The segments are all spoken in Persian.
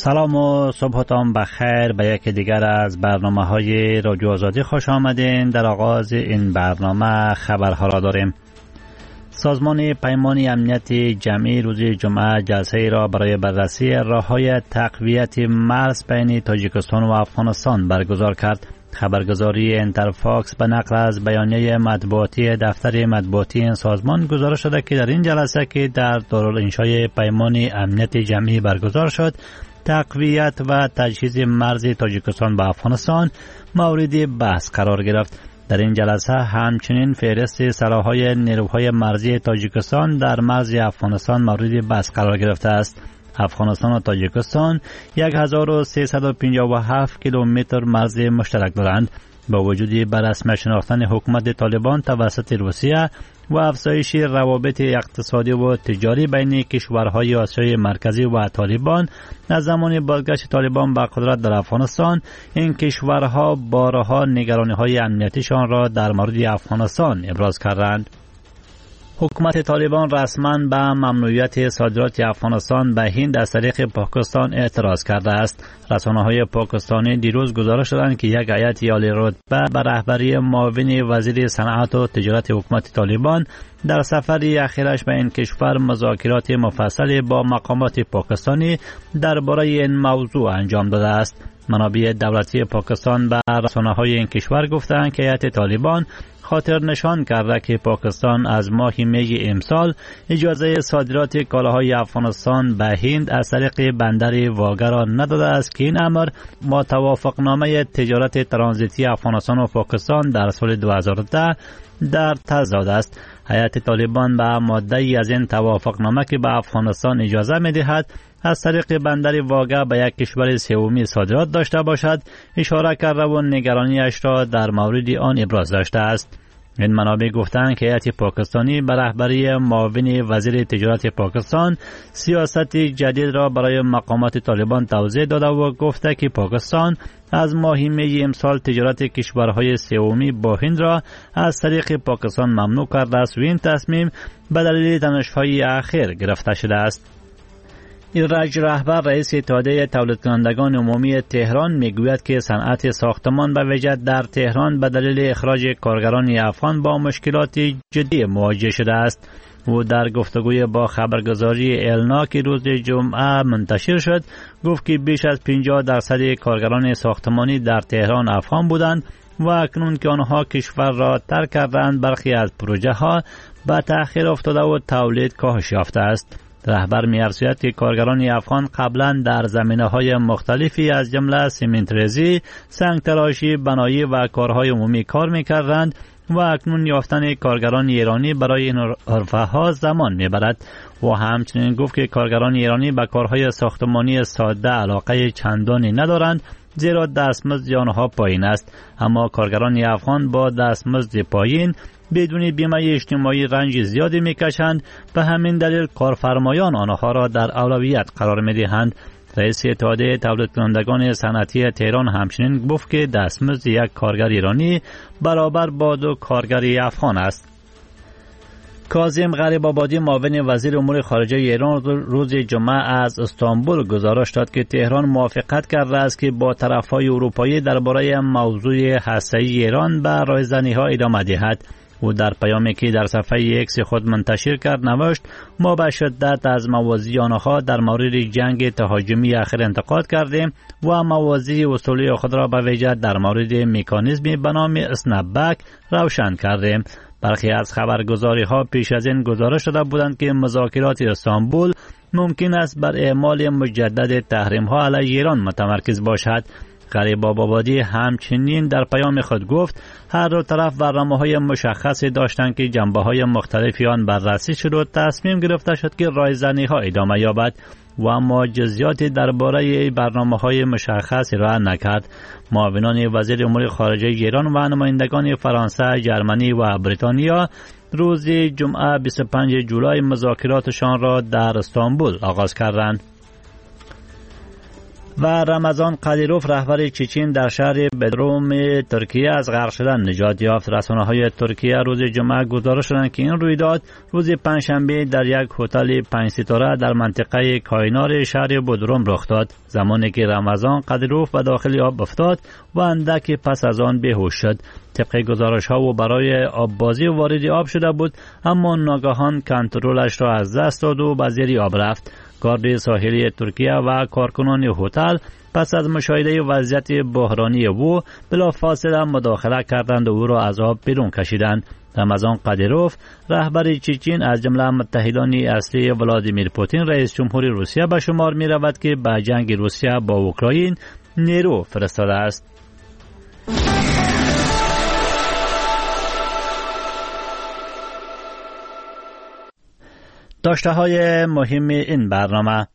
سلام و صبحتان بخیر به یکی دیگر از برنامه‌های رادیو آزادی خوش آمدین. در آغاز این برنامه خبرها را داریم. سازمان پیمان امنیت جمعی روز جمعه جلسه را برای بررسی راه‌های تقویت مرز بین تاجیکستان و افغانستان برگزار کرد. خبرگزاری انترفاکس به نقل از بیانیه مطبوعاتی دفتر مطبوعاتی این سازمان گزارش شده که در این جلسه که در دارالانشای پیمان امنیت جمعی برگزار شد، تقویت و تجهیز مرز تاجیکستان با افغانستان مورد بحث قرار گرفت. در این جلسه همچنین فهرست سلاح‌های نیروهای مرزی تاجیکستان در مرز افغانستان مورد بحث قرار گرفته است. افغانستان و تاجیکستان 1357 کیلومتر مرز مشترک دارند. با وجود به رسمی شناختن حکومت طالبان توسط روسیه و افزایش روابط اقتصادی و تجاری بین کشورهای آسیای مرکزی و طالبان از زمان بازگشت طالبان به قدرت در افغانستان، این کشورها بارها نگرانی‌های امنیتیشان را در مورد افغانستان ابراز کردند. حکومت طالبان رسما به ممنوعیت صادرات افغانستان به هند از طریق پاکستان اعتراض کرده است. رسانه‌های پاکستانی دیروز گزارش دادند که یک هیئت عالی رتبه به رهبری معاون وزیر صنعت و تجارت حکومت طالبان در سفری اخیرش به این کشور مذاکرات مفصلی با مقامات پاکستانی درباره این موضوع انجام داده است. منابع دولتی پاکستان به رسانه‌های این کشور گفتند که هیئت طالبان خاطر نشان کرده که پاکستان از ماه می امسال اجازه صادرات کالاهای افغانستان به هند از طریق بندر واگه را نداده است که این امر با توافقنامه تجارت ترانزیتی افغانستان و پاکستان در سال 2010 در تضاد است. هیئت طالبان به ماده ای از این توافقنامه که به افغانستان اجازه می دهد از طریق بندر واگه به یک کشور سومی صادرات داشته باشد اشاره کرده و نگرانیش را در مورد آن ابراز داشته است. این منابع گفتند که هیئت پاکستانی به رهبری معاون وزیر تجارت پاکستان سیاست جدید را برای مقامات طالبان توضیح داده و گفته که پاکستان از ماه می امسال تجارت کشورهای سومی با هند را از طریق پاکستان ممنوع کرده است و این تصمیم به دلیل تنش‌های اخیر گرفته شده است. ایرج رهبر رئیس اتحادیه تولید کنندگان عمومی تهران میگوید که صنعت ساختمان به ویژه در تهران به دلیل اخراج کارگران افغان با مشکلات جدی مواجه شده است. او در گفتگوی با خبرگزاری النا که روز جمعه منتشر شد گفت که بیش از 50% کارگران ساختمانی در تهران افغان بودند و اکنون که آنها کشور را ترک کردند برخی از پروژه ها به تأخیر افتاده و تولید کاهش یافته است. رهبر می‌افزاید که کارگران افغان قبلا در زمینه‌های مختلفی از جمله سیمنت‌ریزی، سنگ‌تراشی، بنایی و کارهای عمومی کار می‌کردند و اکنون یافتن کارگران ایرانی برای این حرفه‌ها زمان می‌برد. و همچنین گفت که کارگران ایرانی به کارهای ساختمانی ساده علاقه چندانی ندارند زیرا دستمزد آنها پایین است، اما کارگران افغان با دستمزد پایین بدون بیمه اجتماعی رنج زیادی میکشند. به همین دلیل کارفرمایان آنها را در اولویت قرار میدهند. رئیس اتحادیه تولید کنندگان صنعتی تهران همچنین گفت که دستمزد یک کارگر ایرانی برابر با 2 کارگر افغان است. کاظم غریب‌آبادی معاون وزیر امور خارجه ایران روز جمعه از استانبول گزارش داد که تهران موافقت کرده است که با طرف‌های اروپایی درباره موضوع هسته‌ای ایران به راهزنی‌ها ادامه دهد. او در پیامی که در صفحه ایکس خود منتشر کرد نوشت: ما به شدت از موازی آنها در مورد جنگ تهاجمی اخیر انتقاد کردیم و موازی اصولی خود را به ویژه در مورد مکانیزمی به نام اسنپ‌بک روشن کردیم. برخی از خبرگزاری‌ها پیش از این گزارش داده بودند که مذاکرات استانبول ممکن است بر اعمال مجدد تحریم‌ها علیه ایران متمرکز باشد. غریب‌آبادی همچنین در پیام خود گفت هر دو طرف برنامه‌های مشخصی داشتند که جنبه‌های مختلفی آن بررسی شد و تصمیم گرفته شد که رایزنی‌ها ادامه یابد و اما جزئیاتی درباره برنامه‌های مشخص ارائه نکرد. معاونان وزیر امور خارجه ایران و نمایندگان فرانسه، ژرمنی و بریتانیا روز جمعه 25 جولای مذاکراتشان را در استانبول آغاز کردند. و رمضان قدیروف رهبر چچن در شهر بدروم ترکیه از غرق شدن نجات یافت. رسانه‌های ترکیه روز جمعه گزارش دادند که این رویداد روز پنجشنبه در یک هتل 5 ستاره در منطقه کاینار شهر بدروم رخ داد، زمانی که رمضان قدیروف به داخل آب افتاد و اندک پس از آن بیهوش شد. طبق گزارش‌ها او برای آببازی وارد آب شده بود، اما ناگهان کنترلش را از دست داد و به زیر آب رفت. گارد ساحلی ترکیه و کارکنان هتل پس از مشاهده وضعیت بحرانی او بلافاصله مداخله کردند و او را از آب بیرون کشیدند. رمضان قدیروف رهبر چچن از جمله متحدان اصلی ولادیمیر پوتین رئیس جمهور روسیه به شمار می رود که به جنگ روسیه با اوکراین نیرو فرستاده است. داشته های مهم این برنامه: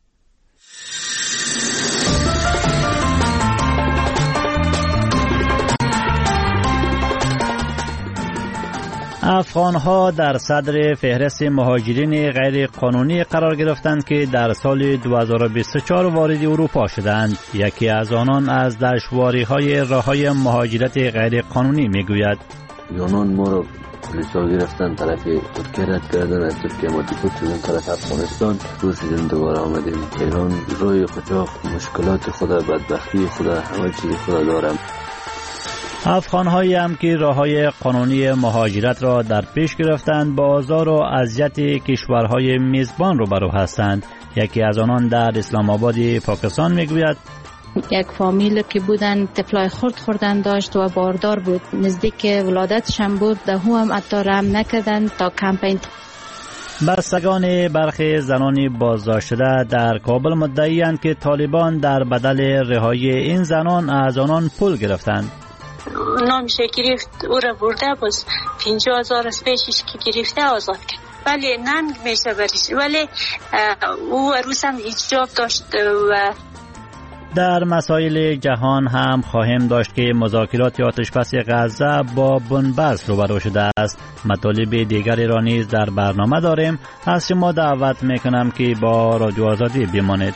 افغان‌ها در صدر فهرست مهاجرین غیر قانونی قرار گرفتند که در سال 2024 وارد اروپا شدند. یکی از آنان از دشواری‌های راه‌های مهاجرت غیر قانونی می‌گوید. یونان ما رو پلیسا گرفتن، طرف ترکیه رد کردن، از ترکیه ما دیپورت شدن طرف افغانستان، رسیدن دوباره آمدیم ایران. روی قاچاق مشکلات خدا، بدبختی خدا، همه چیز خدا دارم. افغان‌هایی هم که راه‌های قانونی مهاجرت را در پیش گرفتند با آزار و اذیت کشورهای میزبان روبرو هستند. یکی از آنان در اسلام آباد پاکستان میگوید یک فامیل که بودن طفلای خرد خوردن داشت و باردار بود، نزدیک ولادتشان بود، ده هم حتی رحم نکردن تا کمپین. بستگان برخی زنان بازداشت شده در کابل مدعی‌اند که طالبان در بدل رهایی این زنان از آنان پول گرفتند. نامشه گرفت، او را برده باز 50,000 از پیشش که گرفته آزاد کرد. ولی ننگ میشه برش، ولی او عروس هم حجاب داشت. و در مسائل جهان هم خواهیم داشت که مذاکرات آتشبس غزه با بنبست روبرو شده است. مطالب دیگری را نیز در برنامه داریم. از شما دعوت میکنم که با رادیو آزادی بمانید.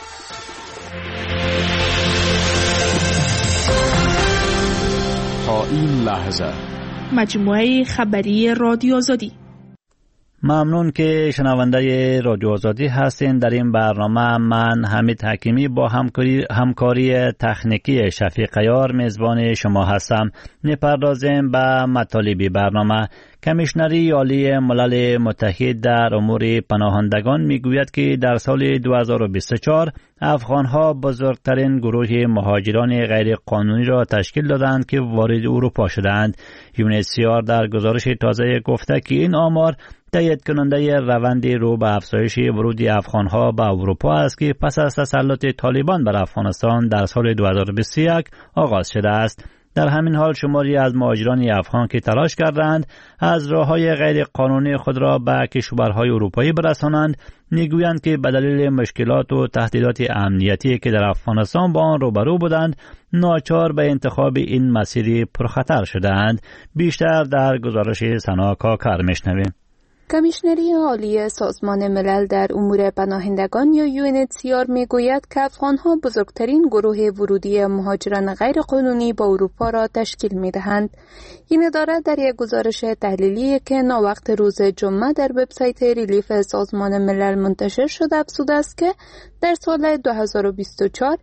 تا این لحظه مجموعه خبری رادیو آزادی. ممنون که شنونده رادیو آزادی هستین. در این برنامه من حمید حکیمی با همکاری تکنیکی شفیق یار میزبان شما هستم. میپردازیم به مطالب برنامه. کمیشنری عالی ملل متحد در امور پناهندگان میگوید که در سال 2024 افغانها بزرگترین گروه مهاجران غیر قانونی را تشکیل دادند که وارد اروپا شدند. UNHCR در گزارش تازه گفته که این آمار تایید کننده روند رو به افزایش ورود افغانها به اروپا است که پس از تسلط طالبان بر افغانستان در سال 2021 آغاز شده است. در همین حال شماری از مهاجران افغان که تلاش کردند از راه‌های غیر قانونی خود را به کشورهای اروپایی برسانند میگویند که به دلیل مشکلات و تهدیدات امنیتی که در افغانستان با آن روبرو بودند ناچار به انتخاب این مسیر پرخطر شدند. بیشتر در گزارش سنا کاکر میشنویم. کمیشنری عالی سازمان ملل در امور پناهندگان یا UNHCR میگوید که افغانها بزرگترین گروه ورودی مهاجران غیر قانونی با اروپا را تشکیل میدهند. این اداره در یک گزارش تحلیلی که ناوقت روز جمعه در وبسایت ریلیف سازمان ملل منتشر شده افزوده است که در سال 2024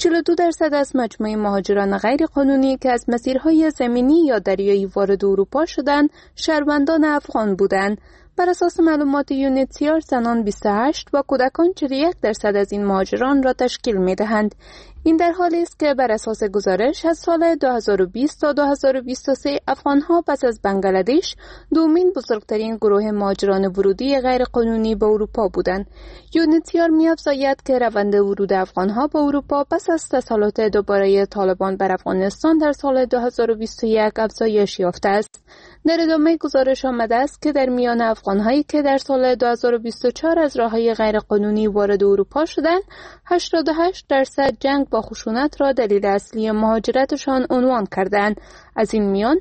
42% از مجموع مهاجران غیر قانونی که از مسیرهای زمینی یا دریایی وارد اروپا شدند شهروندان افغان بودند. بر اساس معلومات UNHCR زنان 28 و کودکان 41% از این مهاجران را تشکیل می‌دهند. این در حالی است که بر اساس گزارش از سال 2020 تا 2023 افغان‌ها پس از بنگلادش دومین بزرگترین گروه مهاجران ورودی غیر قانونی به اروپا بودند. UNHCR می‌افزاید که روند ورود افغان‌ها به اروپا پس از تسلط دوباره طالبان بر افغانستان در سال 2021 افزایش یافته است. در ادامه گزارش آمده است که در میان افغان‌هایی که در سال 2024 از راه‌های غیر قانونی وارد اروپا شدند 88% جنگ با خشونت را دلیل اصلی مهاجرتشان عنوان کردند. از این میان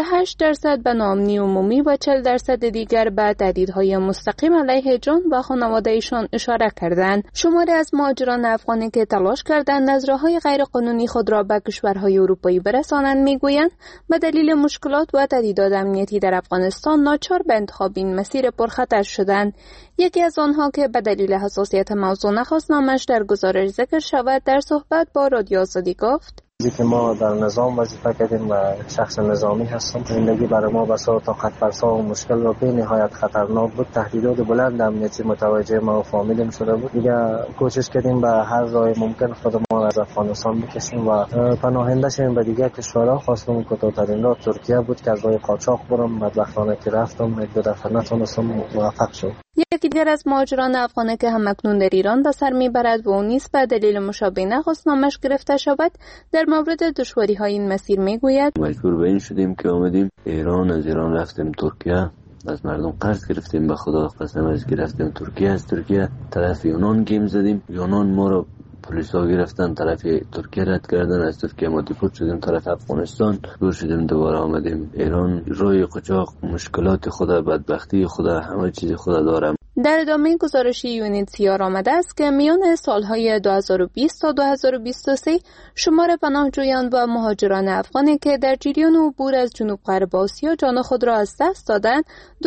48% به ناامنی عمومی و 40% دیگر به تهدیدهای مستقیم علیه جان و خانواده‌شان اشاره کردند. شماری از مهاجران افغانی که تلاش کردند از راه‌های غیرقانونی خود را به کشورهای اروپایی برسانند میگویند به دلیل مشکلات و تهدیدات امنیتی در افغانستان ناچار به انتخاب این مسیر پرخطر شدند. یکی از آنها که به دلیل حساسیت موضوع نخواست نامش در گزارش ذکر شود در صحبت با رادیو آزادی گفت: که ما در نظام وظیفه کردیم و شخص نظامی هستم. زندگی برای ما بسیار طاقت فرسا و مشکل و به نهایت خطرناک بود. تهدیدات بلند امنیتی متوجه ما و فامیلم شده بود. دیگه کوشش کردیم به هر راه ممکن خود ما از افغانستان بکشیم و پناهنده شیم به دیگه کشورها. خواستم کوتاه‌ترین راه ترکیه بود که از راه قاچاق برم. بدبختانه که رفتم یک دو دفعه نتونستم موفق شدم. یکی دیگر از مهاجران افغانی که همکنون در ایران به سر میبرد و او نیز به دلیل مشابه نخواست نامش گرفته شود در مورد دشواری‌های این مسیر میگوید: مجبور به این شدیم که آمدیم ایران، از ایران رفتیم ترکیه، از مردم قرض گرفتیم، به خدا قسم از گرفتیم ترکیه، از ترکیه طرف یونان گیم زدیم، یونان ما رو پلیسا گرفتن، طرف ترکیه رد کردن، از ترکیه ما دیپورت شدیم طرف افغانستان، دور شدیم دوباره آمدیم ایران. روی قاچاق مشکلات خدا، بدبختی خدا، همه چیز خدا داره. در ادامه گزارشی UNHCR آمده است که میان سالهای 2020 تا 2023 شمار پناهجویان و مهاجران افغانی که در جریان عبور از جنوب غرب آسیا جان خود را از دست دادند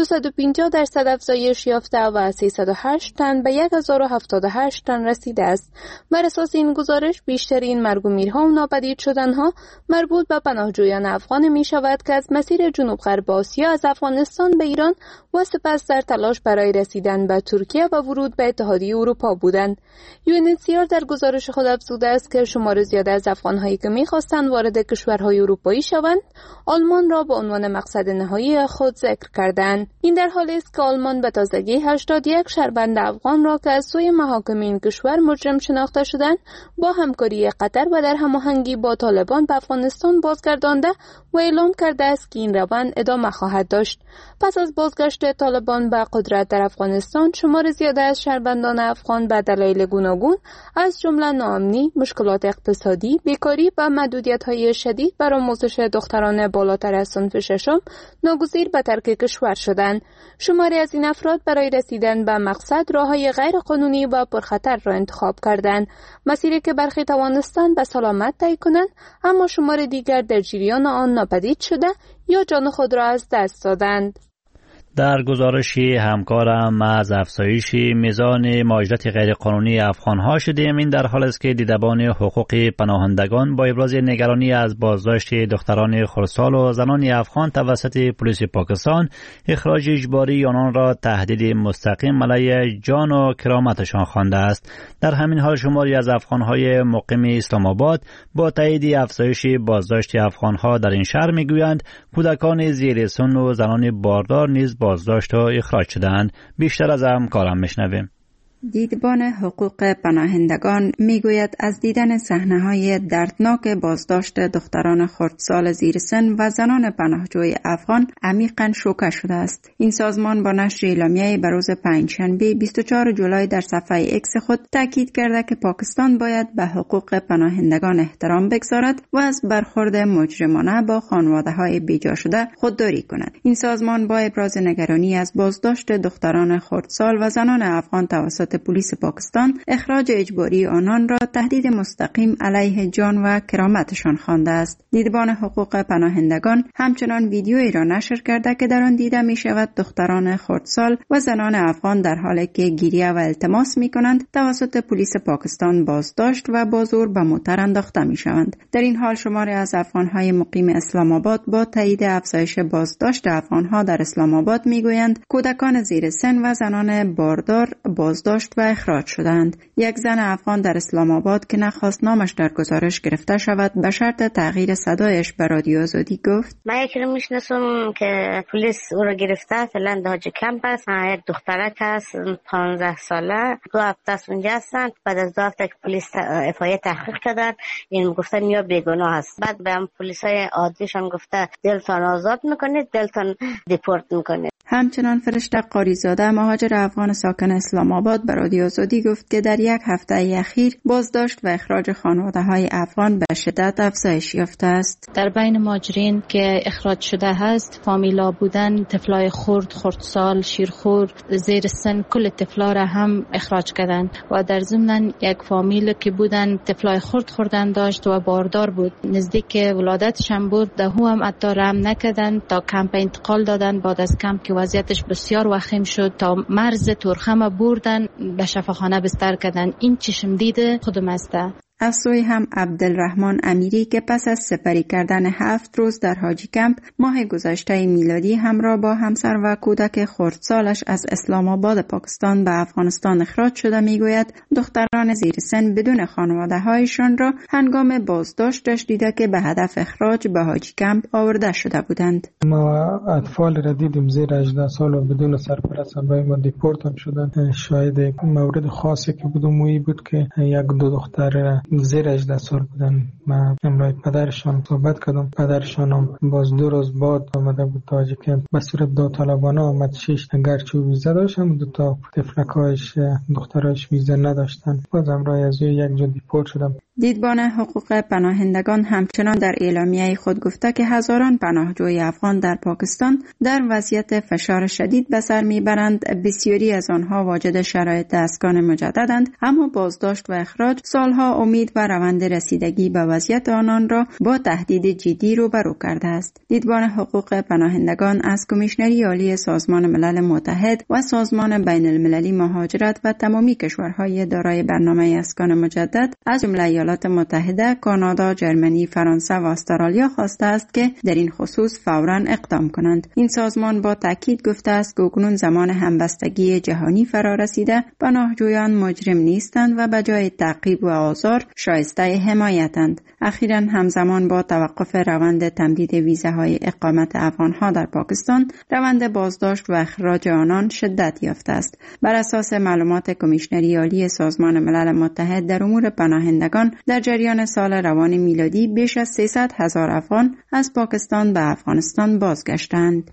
250% افزایش یافته و 308 تن به 1078 تن رسیده است. بر اساس این گزارش بیشترین مرگ و میرها و ناپدید شدنها مربوط به پناهجویان افغان می شود که از مسیر جنوب غرب آسیا از افغانستان به ایران و سپس در تلاش برای رسیدن به ترکیه و ورود به اتحادیه اروپا بودند. UNHCR در گزارش خود افزوده است که شمار زیاد از افغان‌هایی که می‌خواستند وارد کشورهای اروپایی شوند، آلمان را به عنوان مقصد نهایی خود ذکر کردند. این در حالی است که آلمان به تازگی 81 شهروند افغان را که از سوی محاکم این کشور مجرم شناخته شدند، با همکاری قطر و در هماهنگی با طالبان به افغانستان بازگردانده و اعلام کرده است که این روند ادامه خواهد داشت. پس از بازگشت طالبان به قدرت در افغانستان، شمار زیاد از شهروندان افغان به دلایل گوناگون از جمله ناامنی، مشکلات اقتصادی، بیکاری و محدودیت‌های شدید بر آموزش دختران بالاتر از صنف ششم ناگزیر به ترک کشور شدند. شماری از این افراد برای رسیدن به مقصد راه‌های غیر قانونی و پرخطر را انتخاب کردند، مسیری که برخی توانستند به سلامت طی کنند، اما شمار دیگر در جریان آن ناپدید شده یا جان خود را از دست دادند. در گزارشی همکارم از افزایش میزان مهاجرت غیرقانونی افغان‌ها شدیم. این در حال است که دیدبان حقوق پناهندگان با ابراز نگرانی از بازداشت دختران خردسال و زنان افغان توسط پلیس پاکستان، اخراج اجباری آنان را تهدید مستقیم علیه جان و کرامتشان خوانده است. در همین حال شماری از افغان‌های مقیم اسلام آباد با تایید افزایش بازداشت افغان‌ها در این شهر میگویند کودکان زیر سن و زنان باردار نیز بازداشت و اخراج شدند. بیشتر از همکارم میشنویم. دیدبان حقوق پناهندگان میگوید از دیدن صحنه‌های دردناک بازداشت دختران خردسال زیر سن و زنان پناهجوی افغان عمیقاً شوکه شده است. این سازمان با نشر اعلامیه‌ای به روز پنجشنبه 24 جولای در صفحه ایکس خود تاکید کرده که پاکستان باید به حقوق پناهندگان احترام بگذارد و از برخورد مجرمانه با خانواده‌های بیجا شده خودداری کند. این سازمان با ابراز نگرانی از بازداشت دختران خردسال و زنان افغان توسط پلیس پاکستان، اخراج اجباری آنان را تهدید مستقیم علیه جان و کرامتشان خوانده است. دیدبان حقوق پناهندگان همچنان ویدیویی را نشر کرده که در آن دیده می شود دختران خردسال و زنان افغان در حالی که گریه و التماس می کنند توسط پلیس پاکستان بازداشت و با زور به موتر انداخته می شوند. در این حال شماری از افغانهای مقیم اسلام آباد با تایید افزایش بازداشت افغانها در اسلام آباد می گویند کودکان زیر سن و زنان باردار بازداشت و اخراج شدند. یک زن افغان در اسلام آباد که نخواست نامش در گزارش گرفته شود به شرط تغییر صدایش به رادیو آزادی گفت: من یکی رو میشناسم که پلیس او رو گرفته، فعلا در حاج کمپ است. یک دخترک هست 15 ساله، 2 هفته است اونجا هستن. بعد از 2 هفته که پلیس افای تحقیق کردن، این گفتن یا بیگناه است. بعد به هم پلیسای عادیشان گفته دلتان آزاد میکنید، دلتان دیپورت میکنید. همچنان فرشته قاریزاده مهاجر افغان ساکن اسلام آباد به رادیو آزادی گفت که در یک هفته اخیر بازداشت و اخراج خانواده‌های افغان به شدت افزایش یافته است. در بین مهاجرین که اخراج شده هست فامیلا بودن، طفلای خردسال، شیرخور، زیر سن، کل طفلا را هم اخراج کردند و در ضمن یک فامیل که بودن طفلای خوردن داشت و باردار بود، نزدیک ولادتش هم بود، ده هم حتی رحم نکردن تا کمپ انتقال دادن. بعد از کمپ که وضعیتش بسیار وخیم شد تا مرز تورخم بردن به شفاخانه بستر کردن. این چشم دیده خودم است. از سوی هم عبدالرحمن امیری که پس از سپری کردن 7 روز در حاجی کمپ ماه گذشته میلادی همراه با همسر و کودک خردسالش از اسلام آباد پاکستان به افغانستان اخراج شده میگوید دختران زیر سن بدون خانواده هایشان را هنگام بازداشتش دیده که به هدف اخراج به حاجی کمپ آورده شده بودند. ما اطفال را دیدیم زیر 18 سال و بدون سرپرست برای ما دیپورت هم شدن. شاید مورد خاصی که بدون بود که یک دو دختر زیر 18 سال بودن. من امروز پدرشان صحبت کردم. پدرشان هم باز 2 روز بعد آمده بود تاجیکستان به صورت داوطلبانه آمد. 6 گرچه ویزا داشت هم 2 تا تفلکایش دخترایش ویزا نداشتن. باز امروز از یک جا دیپورت شدم. دیدبان حقوق پناهندگان همچنان در اعلامیه خود گفته که هزاران پناهجوی افغان در پاکستان در وضعیت فشار شدید به سر میبرند. بسیاری از آنها واجد شرایط اسکان مجددند، اما بازداشت و اخراج سالها امید و روند رسیدگی به وضعیت آنان را با تهدید جدی روبرو کرده است. دیدبان حقوق پناهندگان از کمیشنری عالی سازمان ملل متحد و سازمان بین المللی مهاجرت و تمامی کشورهای دارای برنامه اسکان مجدد از جمله ایالات متحده، کانادا، جرمنی، فرانسه و استرالیا خواسته است که در این خصوص فوراً اقدام کنند. این سازمان با تاکید گفته است که اکنون زمان همبستگی جهانی فرا رسیده، پناهجویان مجرم نیستند و به جای تعقیب و آزار شایسته حمایتند. اخیراً همزمان با توقف روند تمدید ویزاهای اقامت افغانها در پاکستان، روند بازداشت و اخراج آنان شدت یافته است. بر اساس معلومات کمیشنری عالی سازمان ملل متحد در امور پناهندگان، در جریان سال روان میلادی بیش از 300,000 افغان از پاکستان به افغانستان بازگشتند.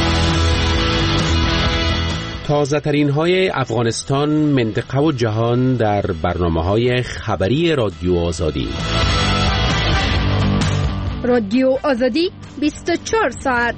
تازه ترین های افغانستان، منطقه و جهان در برنامه‌های خبری رادیو آزادی. رادیو آزادی 24 ساعت.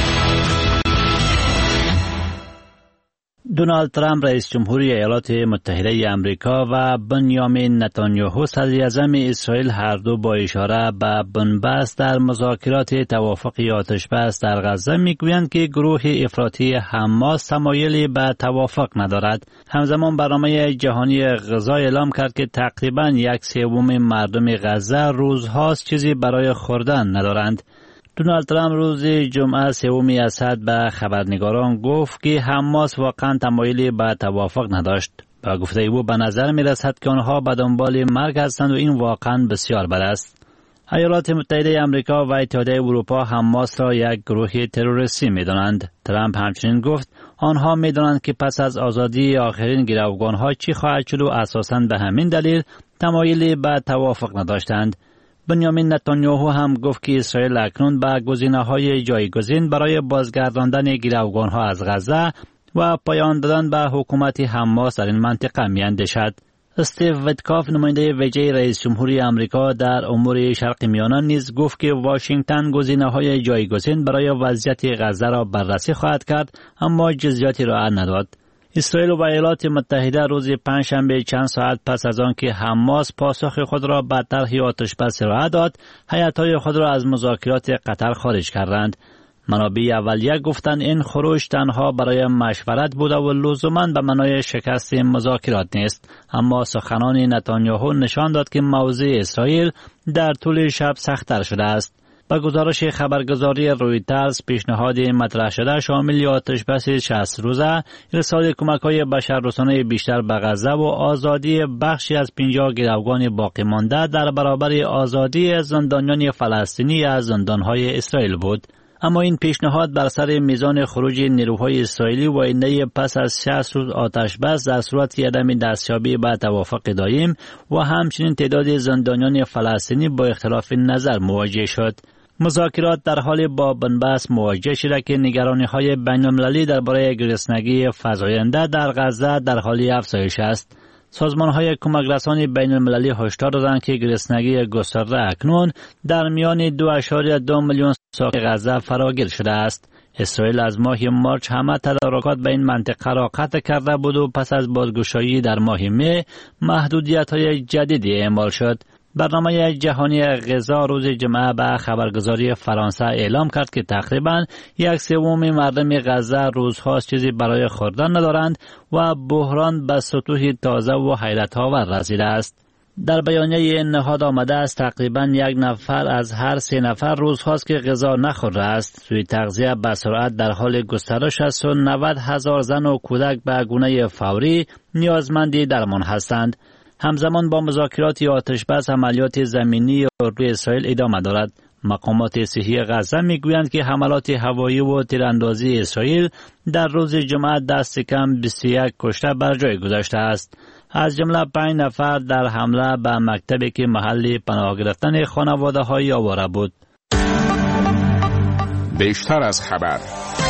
دونالد ترامپ رئیس جمهوری ایالات متحده آمریکا و بنیامین نتانیاهو صدر اعظم اسرائیل هر دو با اشاره به بنبست در مذاکرات توافق آتش‌بس در غزه میگویند که گروه افراطی حماس تمایلی به توافق ندارد. همزمان برنامه جهانی غذا اعلام کرد که تقریباً 1/3 مردم غزه روزهاست چیزی برای خوردن ندارند. دونالد ترامپ روز جمعه 3 اسد به خبرنگاران گفت که حماس واقعا تمایلی به توافق نداشت. با گفته او به نظر می رسد که آنها به دنبال مرگ هستند و این واقعا بسیار بد است. ایالات متحده آمریکا و اتحادیه اروپا حماس را یک گروه تروریستی می دانند. ترامپ همچنین گفت آنها می دانند که پس از آزادی آخرین گروگانها چی خواهد شد و اساساً به همین دلیل تمایلی به توافق نداشتند. بنیامین نتانیاهو هم گفت که اسرائیل اکنون به گزینه‌های جایگزین برای بازگرداندن گروگانها از غزه و پایان دادن به حکومت حماس در این منطقه می‌اندیشد. استیو ویتکاف نماینده ویژه رئیس جمهوری آمریکا در امور شرق میانه نیز گفت که واشنگتن گزینه‌های جایگزین برای وضعیت غزه را بررسی خواهد کرد، اما جزئیاتی را نداد. اسرائیل و ایالات متحده روز پنجشنبه چند ساعت پس از آن که حماس پاسخ خود را به طرح آتش‌بس ارائه داد، هیئت‌های خود را از مذاکرات قطر خارج کردند. منابع اولیه گفتند این خروج تنها برای مشورت بوده و لزوماً به معنای شکست مذاکرات نیست، اما سخنان نتانیاهو نشان داد که موضع اسرائیل در طول شب سخت‌تر شده است. با گزارش خبرگزاری رویترز، پیشنهاد مطرح شده شامل آتش‌بس 60 روزه، ارسال کمک‌های بشردوستانه بیشتر به غزه و آزادی بخشی از 50 گروگان باقی مانده در برابر آزادی زندانیان فلسطینی از زندان‌های اسرائیل بود. اما این پیشنهاد بر سر میزان خروج نیروهای اسرائیلی و آینده پس از 60 روز آتش‌بس در صورت عدم دستیابی به توافق دایم و همچنین تعداد زندانیان فلسطینی با اختلاف نظر مواجه شد. مذاکرات در حال با بنبست مواجه شده که نگرانی‌های بین‌المللی درباره گرسنگی فزاینده در غزه در حال افزایش است. سازمان‌های کمک رسانی بین‌المللی هشدار دادند که گرسنگی گسترده اکنون در میان 2.2 میلیون ساکن غزه فراگیر شده است. اسرائیل از ماه مارچ همه تدارکات به این منطقه را قطع کرده بود و پس از بازگشایی در ماه می محدودیت‌های جدیدی اعمال شد. برنامه جهانی غذا روز جمعه به خبرگزاری فرانسه اعلام کرد که تقریباً 1/3 مردم غزه روزهاست چیزی برای خوردن ندارند و بحران به سطوح تازه و حیرت‌آور رسیده است. در بیانیه این نهاد آمده است تقریباً 1 نفر از هر 3 نفر روزهاست که غذا نخورده است. سوی تغذیه به سرعت در حال گسترش است و 90,000 زن و کودک به گونه فوری نیازمند درمان هستند. همزمان با مذاکرات آتشبس عملیات زمینی روی اسرائیل ادامه دارد. مقامات صحی غزه میگویند که حملات هوایی و تیراندازی اسرائیل در روز جمعه دست کم 21 کشته بر جای گذاشته است. از جمله 5 نفر در حمله به مکتبی که محل پناه گرفتن خانواده‌های آواره بود. بیشتر از خبر.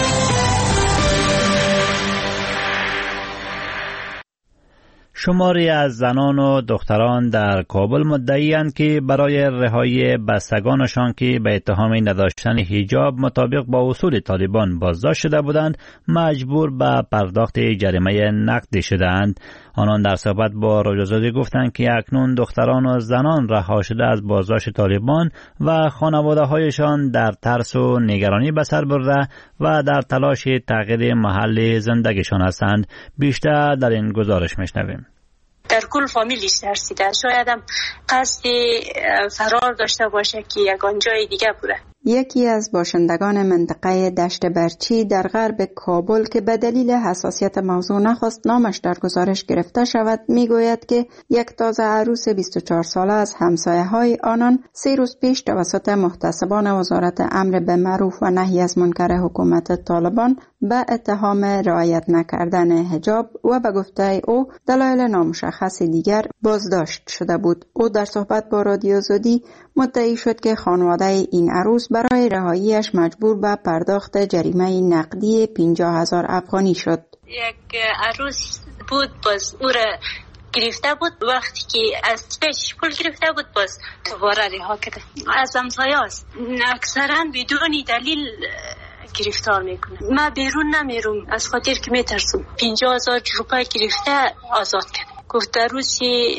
شماری از زنان و دختران در کابل مدعی‌اند که برای رهایی بستگانشان که به اتهام نداشتن حجاب مطابق با اصول طالبان بازداشت شده بودند مجبور به پرداخت جریمه نقدی شدند. آنان در صحبت با رادیو آزادی گفتند که اکنون دختران و زنان رها شده از بازداشت طالبان و خانواده‌هایشان در ترس و نگرانی به سر برده و در تلاش تغییر محل زندگیشان هستند. بیشتر در این گزارش میشنویم. در کل فامیلیش ترسیده، شاید هم قصد فرار داشته باشه که یگان جای دیگه بوده. یکی از باشندگان منطقه دشت برچی در غرب کابل که به دلیل حساسیت موضوع نخواست نامش در گزارش گرفته شود میگوید که یک تازه عروس 24 ساله از همسایه‌های آنان 3 روز پیش توسط محتسبان وزارت امر به معروف و نهی از منکر حکومت طالبان به اتهام رعایت نکردن حجاب و به گفته او دلایل نامشخص دیگر بازداشت شده بود. او در صحبت با رادیو آزادی مدعی شد که خانواده این عروس برای رهاییش مجبور به پرداخت جریمه نقدی 50,000 افغانی شد. یک عروس بود، باز او را گرفته بود، وقتی که از پیش پول گرفته بود باز دوباره رها کرده. از همسایه است، اکثرا بدون دلیل گرفتار میکنه. من بیرون نمیرم از خاطر که میترسم. 50,000 روپیه گرفته آزاد کرد. گفت روسی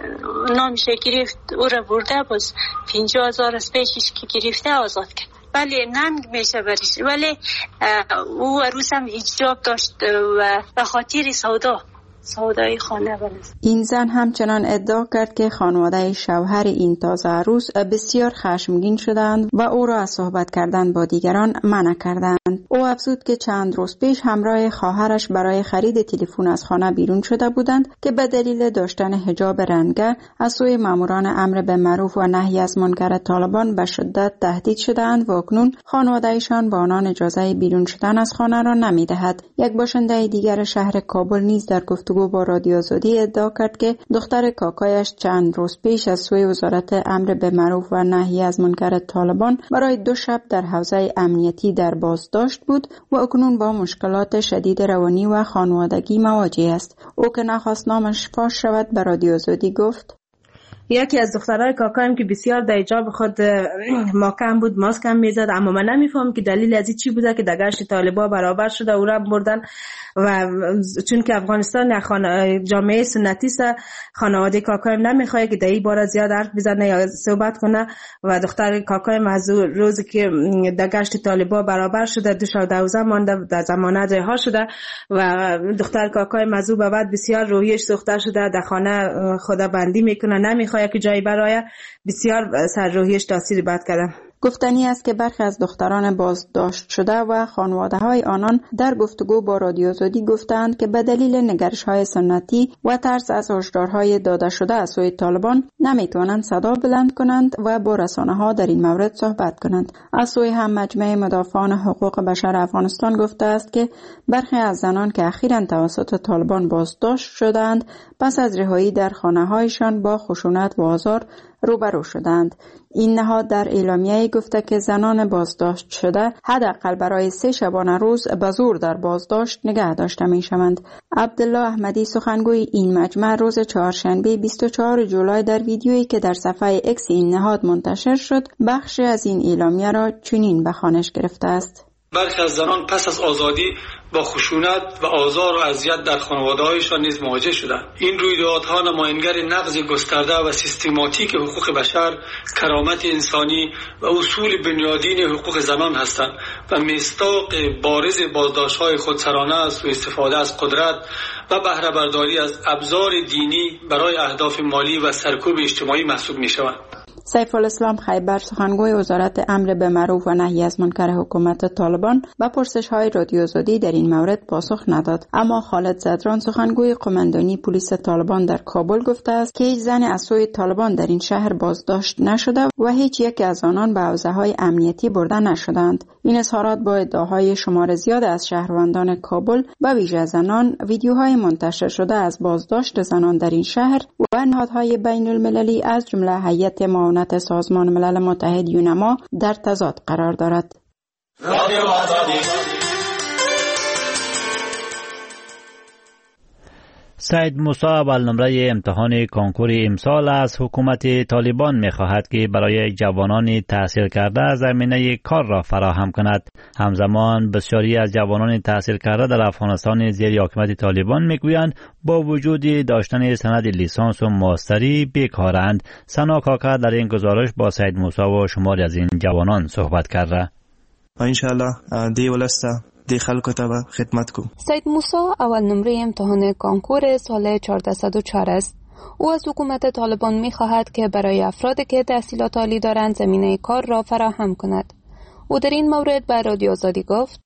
نامشه گرفت او را برده باز 50,000 از پیشش که گرفته آزاد کرد. ولی ننگ میشه برش، ولی او عروس هم حجاب داشت و به خاطر سودای خانه بلست. این زن همچنان ادعا کرد که خانواده شوهر این تازه عروس بسیار خشمگین شدند و او را از صحبت کردن با دیگران منع کردند. او افزود که چند روز پیش همراه خواهرش برای خرید تلفن از خانه بیرون شده بودند که به دلیل داشتن حجاب رنگه از سوی ماموران امر به معروف و نهی از منکر طالبان به شدت تهدید شدند و اکنون خانواده‌شان با آنان اجازه بیرون شدن از خانه را نمی‌دهد. یک باشنده دیگر شهر کابل نیز در گفتگو با رادیو آزادی ادعا کرد که دختر کاکایش چند روز پیش از سوی وزارت امر به معروف و نهی از منکر طالبان برای 2 شب در حوزه امنیتی در بازداشت بود و اکنون با مشکلات شدید روانی و خانوادگی مواجه است. او که نخواست نامش فاش شود به رادیو آزادی گفت: یکی از دخترای کاکایم که بسیار در حجاب خود محکم بود، ماسک هم میزد، اما من نمیفهم که دلیل از چی بوده که در گشت طالبا برابر شده او را بردن و چون که افغانستان جامعه سنتی است، خانواده کاکایم نمیخواد که در این باره زیاد حرف بزنه یا صحبت کنه و دختر کاکایم از روزی که در گشت طالبا برابر شده 2012 مانده در ضمانت رها شده و دختر کاکایم از او به بعد بسیار روحیش سوخته شده، در خانه خدا بندی میکنه، نمیخواد که جایی برای بسیار سر روحیش تاثیر بد کرده. گفتنی است که برخی از دختران بازداشت شده و خانواده‌های آنان در گفتگو با رادیو آزادی گفتند که به دلیل نگرش‌های سنتی و ترس از هشدارهای داده شده از سوی طالبان نمیتوانند صدا بلند کنند و با رسانه‌ها در این مورد صحبت کنند. از سوی هم مجمع مدافعان حقوق بشر افغانستان گفته است که برخی از زنان که اخیراً توسط طالبان بازداشت شدند پس از رهایی در خانه‌هایشان با خشونت و آزار روبرو شدند. این نهاد در اعلامیه گفته که زنان بازداشت شده حداقل برای 3 شبانه روز به زور در بازداشت نگه داشته می شوند. عبدالله احمدی سخنگوی این مجمع روز چهارشنبه 24 جولای در ویدیویی که در صفحه اکس این نهاد منتشر شد بخشی از این اعلامیه را چنین به خوانش گرفته است: برخی از زنان پس از آزادی با خشونت و آزار و اذیت در خانواده‌هایشان نیز مواجه شدند. این رویدادها نمایانگر نقض گسترده و سیستماتیک حقوق بشر، کرامت انسانی و اصول بنیادین حقوق زنان هستند و مصداق بارز بازداشت‌های خودسرانه است و استفاده از قدرت و بهره برداری از ابزار دینی برای اهداف مالی و سرکوب اجتماعی محسوب می‌شوند. سیف الاسلام خیبر سخنگوی وزارت امر به معروف و نهی از منکر حکومت طالبان به پرسش‌های رادیو آزادی در این مورد پاسخ نداد، اما خالد زدران سخنگوی قماندانی پلیس طالبان در کابل گفته است که هیچ زن از سوی طالبان در این شهر بازداشت نشده و هیچ یک از آنان به حوزه‌های امنیتی برده نشدند. این اظهارات با ادعاهای شمار زیاد از شهروندان کابل به ویژه زنان، ویدیوهای منتشر شده از بازداشت زنان در این شهر و نهادهای بین المللی از جمله هیئت معاونت سازمان ملل متحد یونما در تضاد قرار دارد. سید موسی اول نمره امتحان کنکور امسال از حکومت طالبان می‌خواهد که برای جوانان تحصیل کرده زمینه کار را فراهم کند. همزمان بسیاری از جوانان تحصیل کرده در افغانستان زیر حکومت طالبان میگویند با وجود داشتن سند لیسانس و ماستری بیکارند. سنا کاکا در این گزارش با سید موسی و شماری از این جوانان صحبت کرده. ان شاء الله دی ولسته دی خلکو ته خدمت کوم. سید موسی اول نمره امتحان کنکور سال 1404 است. او از حکومت طالبان می‌خواهد که برای افرادی که تحصیلات عالی دارند زمینه کار را فراهم کند. او در این مورد به رادیو آزادی گفت: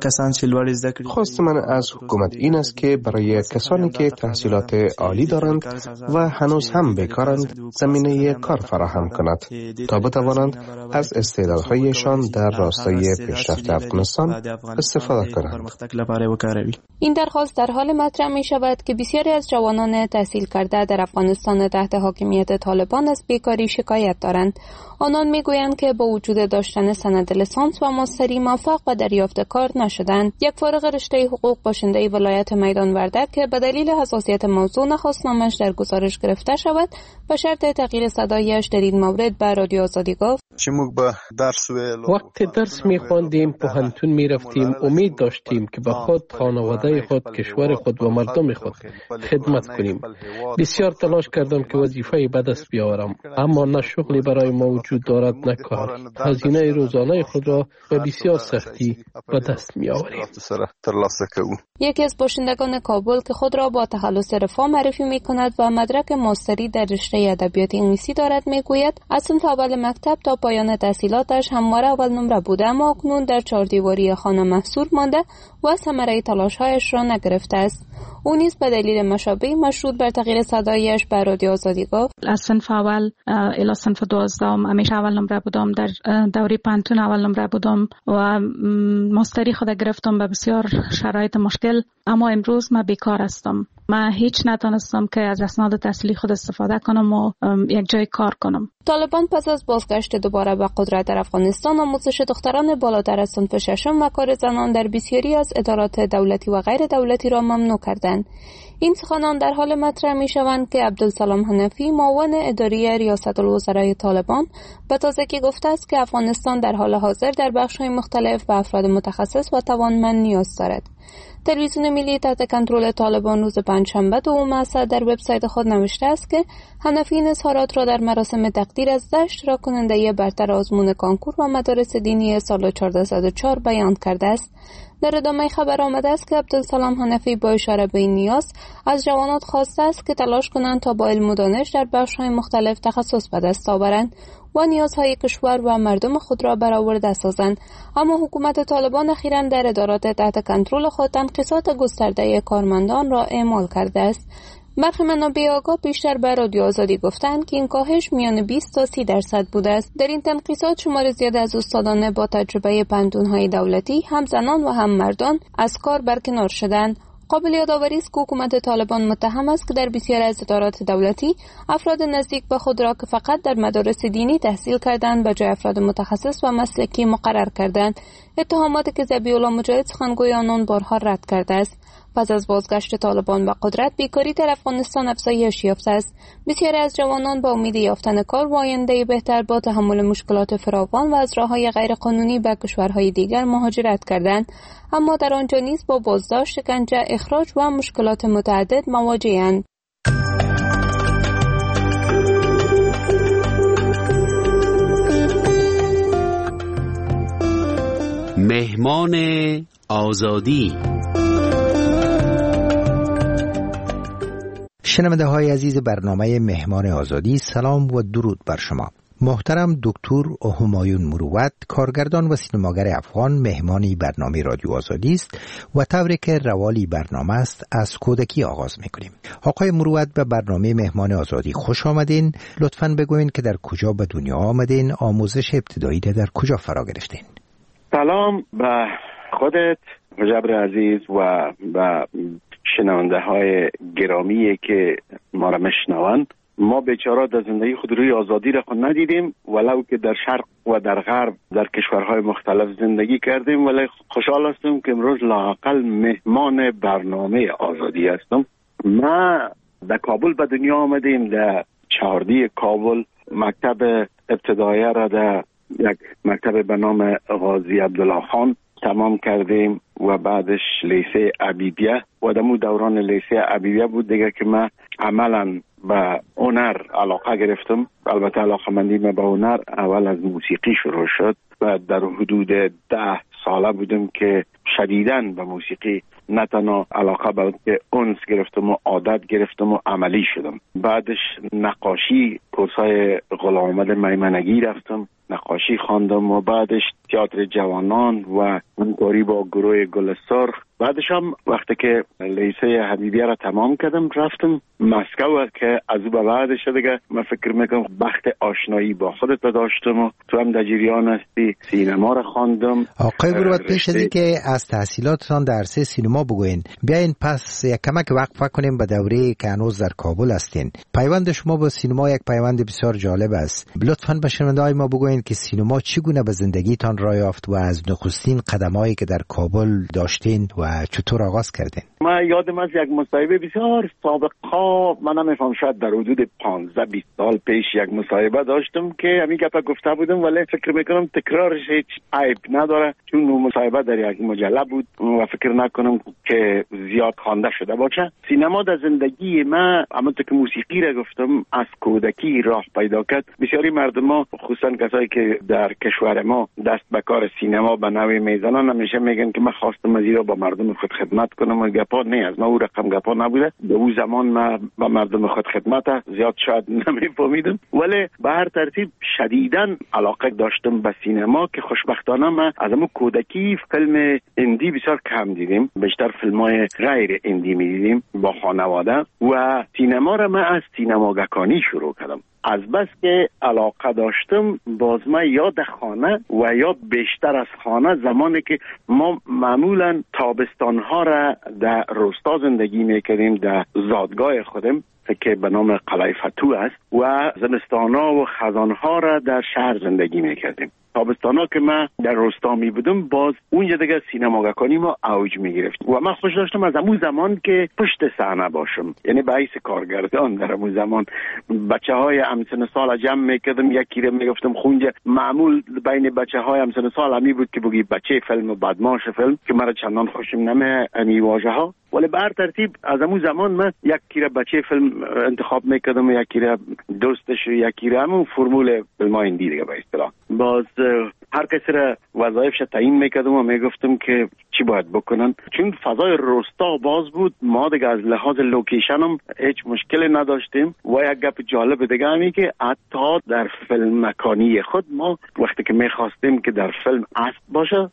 خواست من از حکومت این است که برای کسانی که تحصیلات عالی دارند و هنوز هم بیکارند زمینه کار فراهم کند تا بتوانند از استعدادهایشان در راستای پیشرفت افغانستان استفاده کنند. این درخواست در حال مطرح می شود که بسیاری از جوانان تحصیل کرده در افغانستان تحت حاکمیت طالبان از بیکاری شکایت دارند. آنان می گویند که با وجود داشتن سند لیسانس و ماستری موفق به دریافت کار نشدند. یک فارغ رشته حقوق باشنده ولایت میدان وردک که به دلیل حساسیت موضوع نخواست نامش در گزارش گرفته شود به شرط تغییر صدایش در این مورد به رادیو آزادی گفت: وقتی درس می‌خواندیم پوهنتون می‌رفتیم امید داشتیم که به خود، خانواده خود، کشور خود و مردم خود خدمت کنیم. بسیار تلاش کردم که وظیفه به دست بیاورم، اما نه شغلی برای ما وجود دارد نه کار. هزینه روزانه خود را به بسیار سختی به دست می‌آوریم. یکی از باشندگان کابل که خود را با تخلص رفاه معرفی می‌کند و مدرک ماستری در رشته ادبیات انگلیسی دارد می‌گوید از صنف اول مکتب تا پایان تحصیلاتش همواره اول نمره بوده، اما اکنون در چهاردیواری خانه محصور مانده و ثمره تلاش‌هایش را نگرفته است. او نیز به دلیل مشابهی مشروط بر تغییر صدایش به رادیو آزادی گفت: از صنف اول الی صنف 12 همیشه اول نمره بودم، در دوره پانتون اول نمره بودم و ماستری خود گرفتم به بسیار شرایط مشکل، اما امروز من بیکار هستم. من هیچ نتونستم که از اسناد تحصیلی خود استفاده کنم و یک جای کار کنم. طالبان پس از بازگشت دوباره به قدرت در افغانستان آموزش دختران بالاتر از صنف ششم و کار زنان در بسیاری از ادارات دولتی و غیر دولتی را ممنوع کردند. این سخنان در حال مطرح می شوند که عبدالسلام حنفی معاون اداری ریاست الوزرای طالبان به تازگی گفته است که افغانستان در حال حاضر در بخش‌های مختلف به افراد متخصص و توانمند نیاز دارد. تلویزیون ملی تحت کنترل طالبان روز پنجشنبه 2 مرداد در وبسایت خود نوشته است که حنفی این اظهارات را در مراسم تقدیر از 10 اشتراک کننده برتر آزمون کنکور و مدارس دینی سال 1404 بیان کرده است. در ادامه خبر آمده است که عبدالسلام حنفی با اشاره به این نیاز از جوانات خواسته است که تلاش کنند تا با علم و دانش در بخش‌های مختلف تخصص به دست آورند و نیازهای کشور و مردم خود را برآورده سازند. اما حکومت طالبان اخیراً در ادارات تحت کنترل خود تنقیصات گسترده کارمندان را اعمال کرده است. برخی منابع آگاه بیشتر به رادیو آزادی گفتند که این کاهش میان 20 تا 30% بوده است. در این تنقیصات شمار زیاد از استادان با تجربه پنتون‌های دولتی، هم زنان و هم مردان از کار برکنار شدند. قابل یادآوری است که حکومت طالبان متهم است که در بسیاری از ادارات دولتی افراد نزدیک به خود را که فقط در مدارس دینی تحصیل کردند به جای افراد متخصص و مسلکی مقرر کردند، اتهاماتی که ذبیح الله مجاهد سخنگوی آنان بارها رد کرده است. پس از بازگشت طالبان به قدرت، بیکاری در افغانستان افزایش یافته است. بسیاری از جوانان با امید یافتن کار و آینده بهتر با تحمل مشکلات فراوان و از راه‌های غیرقانونی به کشورهای دیگر مهاجرت کردند، اما در آنجا نیز با بازداشت، شکنجه، اخراج و مشکلات متعدد مواجه‌اند. مهمان آزادی. شنونده های عزیز برنامه مهمان آزادی، سلام و درود بر شما. محترم دکتر همایون مروت، کارگردان و سینماگر افغان، مهمانی برنامه رادیو آزادی است و طوری که روالی برنامه است از کودکی آغاز میکنیم. آقای مروت، به برنامه مهمان آزادی خوش آمدین. لطفاً بگوین که در کجا به دنیا آمدین، آموزش ابتدایی در کجا فرا گرفتین؟ سلام به خودت مجبر عزیز و به شنونده های گرامی که ما را میشنوند. ما بیچاره در زندگی خود روی آزادی را خود ندیدیم، ولو که در شرق و در غرب در کشورهای مختلف زندگی کردیم، ولی خوشحال هستم که امروز لااقل مهمان برنامه آزادی هستم. ما در کابل به دنیا آمدیم، در چهاردی کابل. مکتب ابتدایی را در یک مکتب به نام غازی عبدالله خان تمام کردیم و بعدش لیسه عبیدیه و دمو دوران لیسه عبیدیه بود دیگه که من عملا به هنر علاقه گرفتم. البته علاقه مندی من به هنر اول از موسیقی شروع شد و در حدود 10 ساله بودم که شدیداً به موسیقی نه تنها علاقه بلکه انس گرفتم و عادت گرفتم و عملی شدم. بعدش نقاشی، کورسای غلام محمد میمنگی رفتم، نقاشی خواندم و بعدش تئاتر جوانان و همکاری با گروه گل سرخ. بعدش هم وقتی که لیسه حبیبیه را تمام کردم رفتم مسکو که از او به بعدش دیگه من فکر میکنم بخت آشنایی با خودت داشتم و تو هم در جریان هستی. سینما را خواندم. آقای مروت، پیش از اینکه از تحصیلاتتان در عرصه سینما بگوین، بیاین پس یک کمک وقفه کنیم به دوره که هنوز در کابل هستین. پیوند شما با سینما یک پیوند بسیار جالب است. لطفاً به شنونده‌های ما بگوین که سینما چگونه به زندگیتان راه یافت و از نخستین قدمایی که در کابل داشتین و چطور آغاز کردین؟ من یادم از یک مصاحبه بسیار سابقا، من نمیفهم شاید در حدود 15-20 سال پیش یک مصاحبه داشتم که همین گپا گفته بودم، ولی فکر میکنم تکرارش هیچ عیب نداره چون اون مصاحبه در یک مجله بود و فکر نکنم که زیاد خوانده شده باشه. سینما در زندگی من همونطور که موسیقی را گفتم از کودکی راه پیدا کرد. بسیاری مردم خصوصا کسایی که در کشور ما دست به کار سینما به نوعی میزنن همیشه میگن که من خواستم از ایرا با مردم خود خدمت کنم و گپا نه از ما او رقم گپا نبوده. در اون زمان من با مردم خود خدمت زیاد شاید نمیفهمیدم، ولی به هر ترتیب شدیداً علاقه داشتم به سینما که خوشبختانه من از همون کودکی فیلم اندی بسیار کم دیدیم، بیشتر فیلم‌های غیر اندی می‌دیدیم با خانواده و سینما را من از سینماگکانی شروع کردم. از بس که علاقه داشتم باز من یا در خانه و یا بیشتر از خانه، زمانی که ما معمولا تابستانها را در روستا زندگی میکردیم در زادگاه خودم که به نام قلعه فتوح است و زمستانها و خزانها را در شهر زندگی میکردیم. تابستانا که من در روستا می بودم باز اونجا دیگه سینماگکانی ما اوج می گرفت و من خوش داشتم از همون زمان که پشت صحنه باشم، یعنی به حیث کارگردان در همون زمان بچه های همسن سال جمع می کردم، یکی رو می گفتم خونجا. معمول بین بچه های همسن سال همی بود که بگی بچه فیلم و بدماش فیلم که مرا چندان خوشم نمی امی واژه ها، ولی به هر ترتیب از همون زمان من یکی رو بچه فیلم انتخاب می کردم و یکی رو دوستش و یکی رو همون فرمول فیلم های اندی دیگه به اصطلاح. باز هر کسی را وظایفش تعیین میکردم و میگفتم که چی باید بکنن، چون فضای روستا باز بود. ما دیگه از لحاظ لوکیشن هم هیچ مشکلی نداشتیم و یک گپ جالب دیگه همی که حتی در فیلم مکانی خود ما وقتی که میخواستیم که در فیلم اسب باشه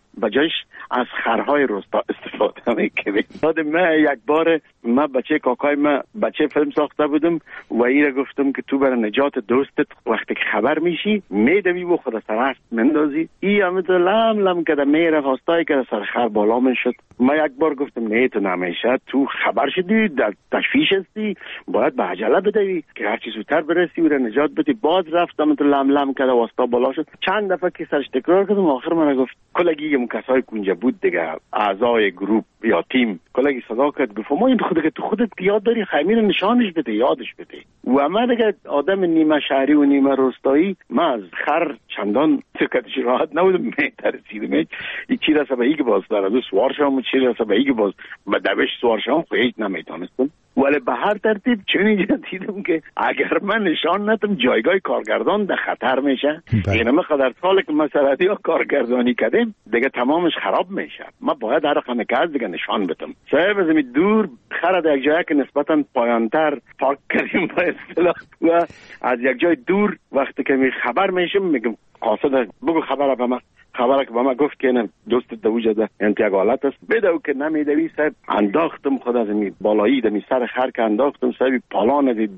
بجاش از خرهای روستا استفاده میکنیم. من یک بار بچه کاکای بچه فیلم ساخته بودم و ایره گفتم که تو برای نجات دوستت وقتی که خبر میشی میدوی و خود سرست مندازی. ای همه لم کده میره خواستایی که سر خر بالا میشد. من یک بار گفتم نه تو نمیشه، تو خبر شدی در تشویش هستی، باید به عجله بدوی که هرچی زودتر برسی و را نجات بدی. باز رفتم تو لم کده واسطا بالا شد. چند دفعه که سرش تکرار کردم آخر من گفت کلگی کسای کنجا بود دیگه، اعضای گروپ یا تیم کلگی صدا کرد گفت ما این خودت یاد داری خمیر نشانش بده، یادش بده. و من دیگه آدم نیمه شهری و نیمه روستایی، من از خر چندان سکتش راحت نبودم، میترسیدم این چی رسه به ایگه باز داره دو سوار شام چی رسه به ایگه باز به دوش سوار شام خواهید نمیتانستم. ولی به هر ترتیب چون اینجا دیدم که اگر من نشان ندم جایگاه کارگردان در خطر میشه. اینه مقدر سال که مسئلتی ها کارگردانی کردیم دیگه تمامش خراب میشه. ما باید هر رقم که از دیگه نشان بدم. صاحب از می دور خرد یک جایی که نسبتا پایانتر پارک کردیم با اصطلاح و از یک جای دور وقتی که می خبر میشم میگم قاصد بگو خبره به من. خبره که با ما گفت که نه دوست دوجه ده انتیاگ حالت است بدو که نمیدوی. صاحب انداختم خود از می بالایی دمی سر خر که انداختم صاحب پالان دی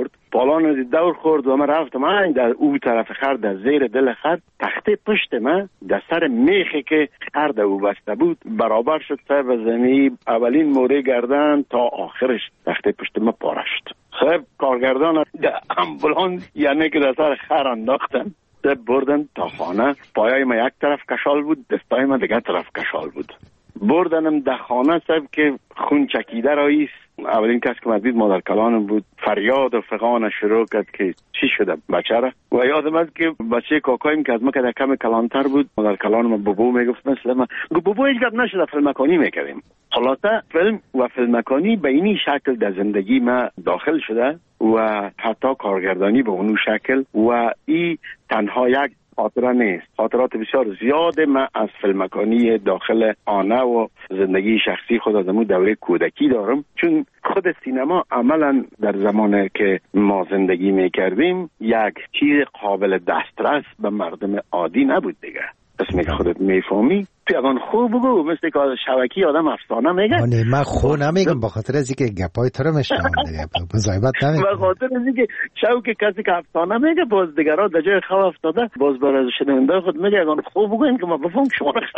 دور خورد و من رفتم در او طرف خر در زیر دل خر تخته پشت من در سر میخی که خر در او بسته بود برابر شد. صاحب زمین اولین موره گردن تا آخرش تخته پشت من پاره شد. صاحب کارگردان در امبولانس یعنی که در سر خر انداختن بردن تا خانه. پایای ما یک طرف کشال بود، دستای ما دیگه طرف کشال بود. بردنم در خانه صاحب که خون چکیده راییست. اولین کس که مدید مادر کلانم بود. فریاد و فغان شروع کرد که چی شده بچه را. و یادم است که بچه کاکایم که از ما که کم کلانتر بود مادر کلانم بابو میگفت مثل ما بابو هیچ گپ نشده فیلمکانی میکردیم. خلاصه فیلم و فیلمکانی به اینی شکل در زندگی ما داخل شده و حتی کارگردانی به اونو شکل و ای تنها یک خاطره نیست. خاطرات بسیار زیاده من از فیلمکانی داخل آنه و زندگی شخصی خود از امون دوره کودکی دارم، چون خود سینما عملا در زمانی که ما زندگی میکردیم یک چیز قابل دسترس به مردم عادی نبود دیگه. اسمی که خودت میفهمی پیغان خوب بگو مثل که شبکی آدم افسانه میگه. نه من خوب نمیگم به خاطر از اینکه گپای تو رو میشنم دیگه مزایبت نمیگم. به خاطر از اینکه شوک کسی که افسانه میگه باز دیگران در جای خواب افتاده باز برای شنونده خود میگه اگه خوب بگوین که ما بفهم شما رو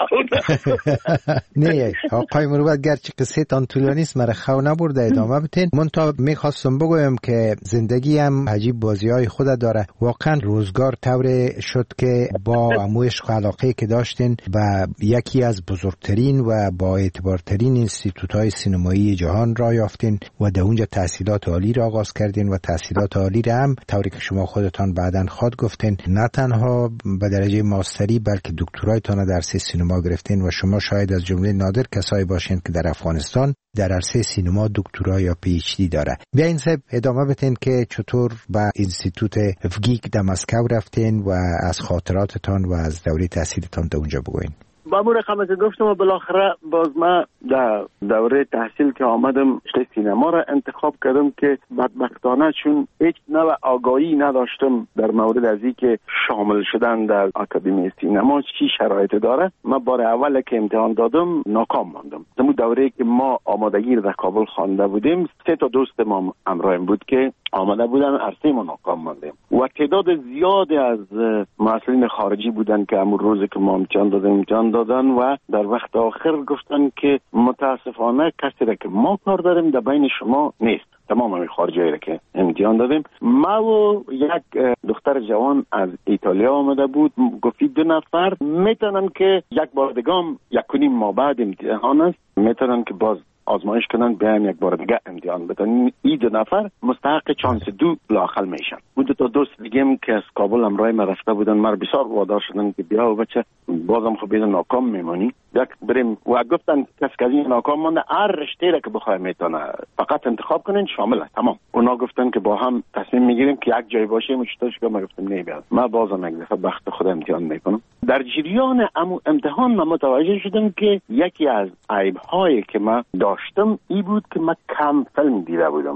خواب. نه آقای مروت گرچه قصه تان طولانی است مرا خو نبرده ادامه بدین. من تا میخواستم بگویم که زندگی هم عجیب بازی‌های خود داره. واقعا روزگار طور شد که با عموش علاقه که داشتین و یکی از بزرگترین و با اعتبارترین انستیتوت‌های سینمایی جهان را یافتین و در اونجا تحصیلات عالی را آغاز کردین و تحصیلات عالی را هم طوری که شما خودتان بعداً خود گفتین نه تنها به درجه ماستری بلکه دکترایتان در عرصه سینما گرفتین و شما شاید از جمله نادر کسایی باشین که در افغانستان در عرصه سینما دکترا یا پی اچ دی داره. بیاین صاحب ادامه بدین که چطور به انستیتوت افگیک در مسکو رفتین و از خاطراتتان و از دوره تحصیلتان در اونجا بگوین. با مو رقم که گفتم و بالاخره باز ما در دوره تحصیل که آمدم رشته سینما را انتخاب کردم که بدبختانه چون هیچ نوع آگاهی نداشتم در مورد از این که شامل شدن در آکادمی سینما چی شرایط داره. من بار اول که امتحان دادم ناکام ماندم. در دوره که ما آمادگی را در کابل خوانده بودیم 3 تا دوست ما همراهم بود که آمده بودن عرصه ما ناکام ماندیم و تعداد زیادی از مسئولین خارجی بودن که همون روزی که ما امتحان دادن و در وقت آخر گفتن که متاسفانه کسی را که ما کار داریم در بین شما نیست. تمام همین خارجی را که امتحان دادیم ما و یک دختر جوان از ایتالیا آمده بود گفتی 2 نفر میتونن که یک بار دیگه 1.5 ماه بعد امتحان است میتونن که باز آزمایش کنن بیایم یک بار دیگه امتحان بدن. این 2 نفر مستحق چانس 2 لااقل میشن. بود تا دوست دیگه که از کابل همراه ما رفته بودن ما بسیار وادار شدن که بیا و بچه بازم خب بیدن ناکام میمونی یک بریم و گفتن کسی که از این ناکام مانده هر رشته را که بخواه میتونه فقط انتخاب کنین شامل است تمام. اونا گفتن که با هم تصمیم میگیریم که یک جای باشیم چطورش که ما گفتم نه بیاد ما بازم یک دفعه بخت خود امتحان میکنم. در جریان امتحان ما متوجه شدم که یکی از عیب‌هایی که ما داشتم این بود که من کم فیلم دیده بودم.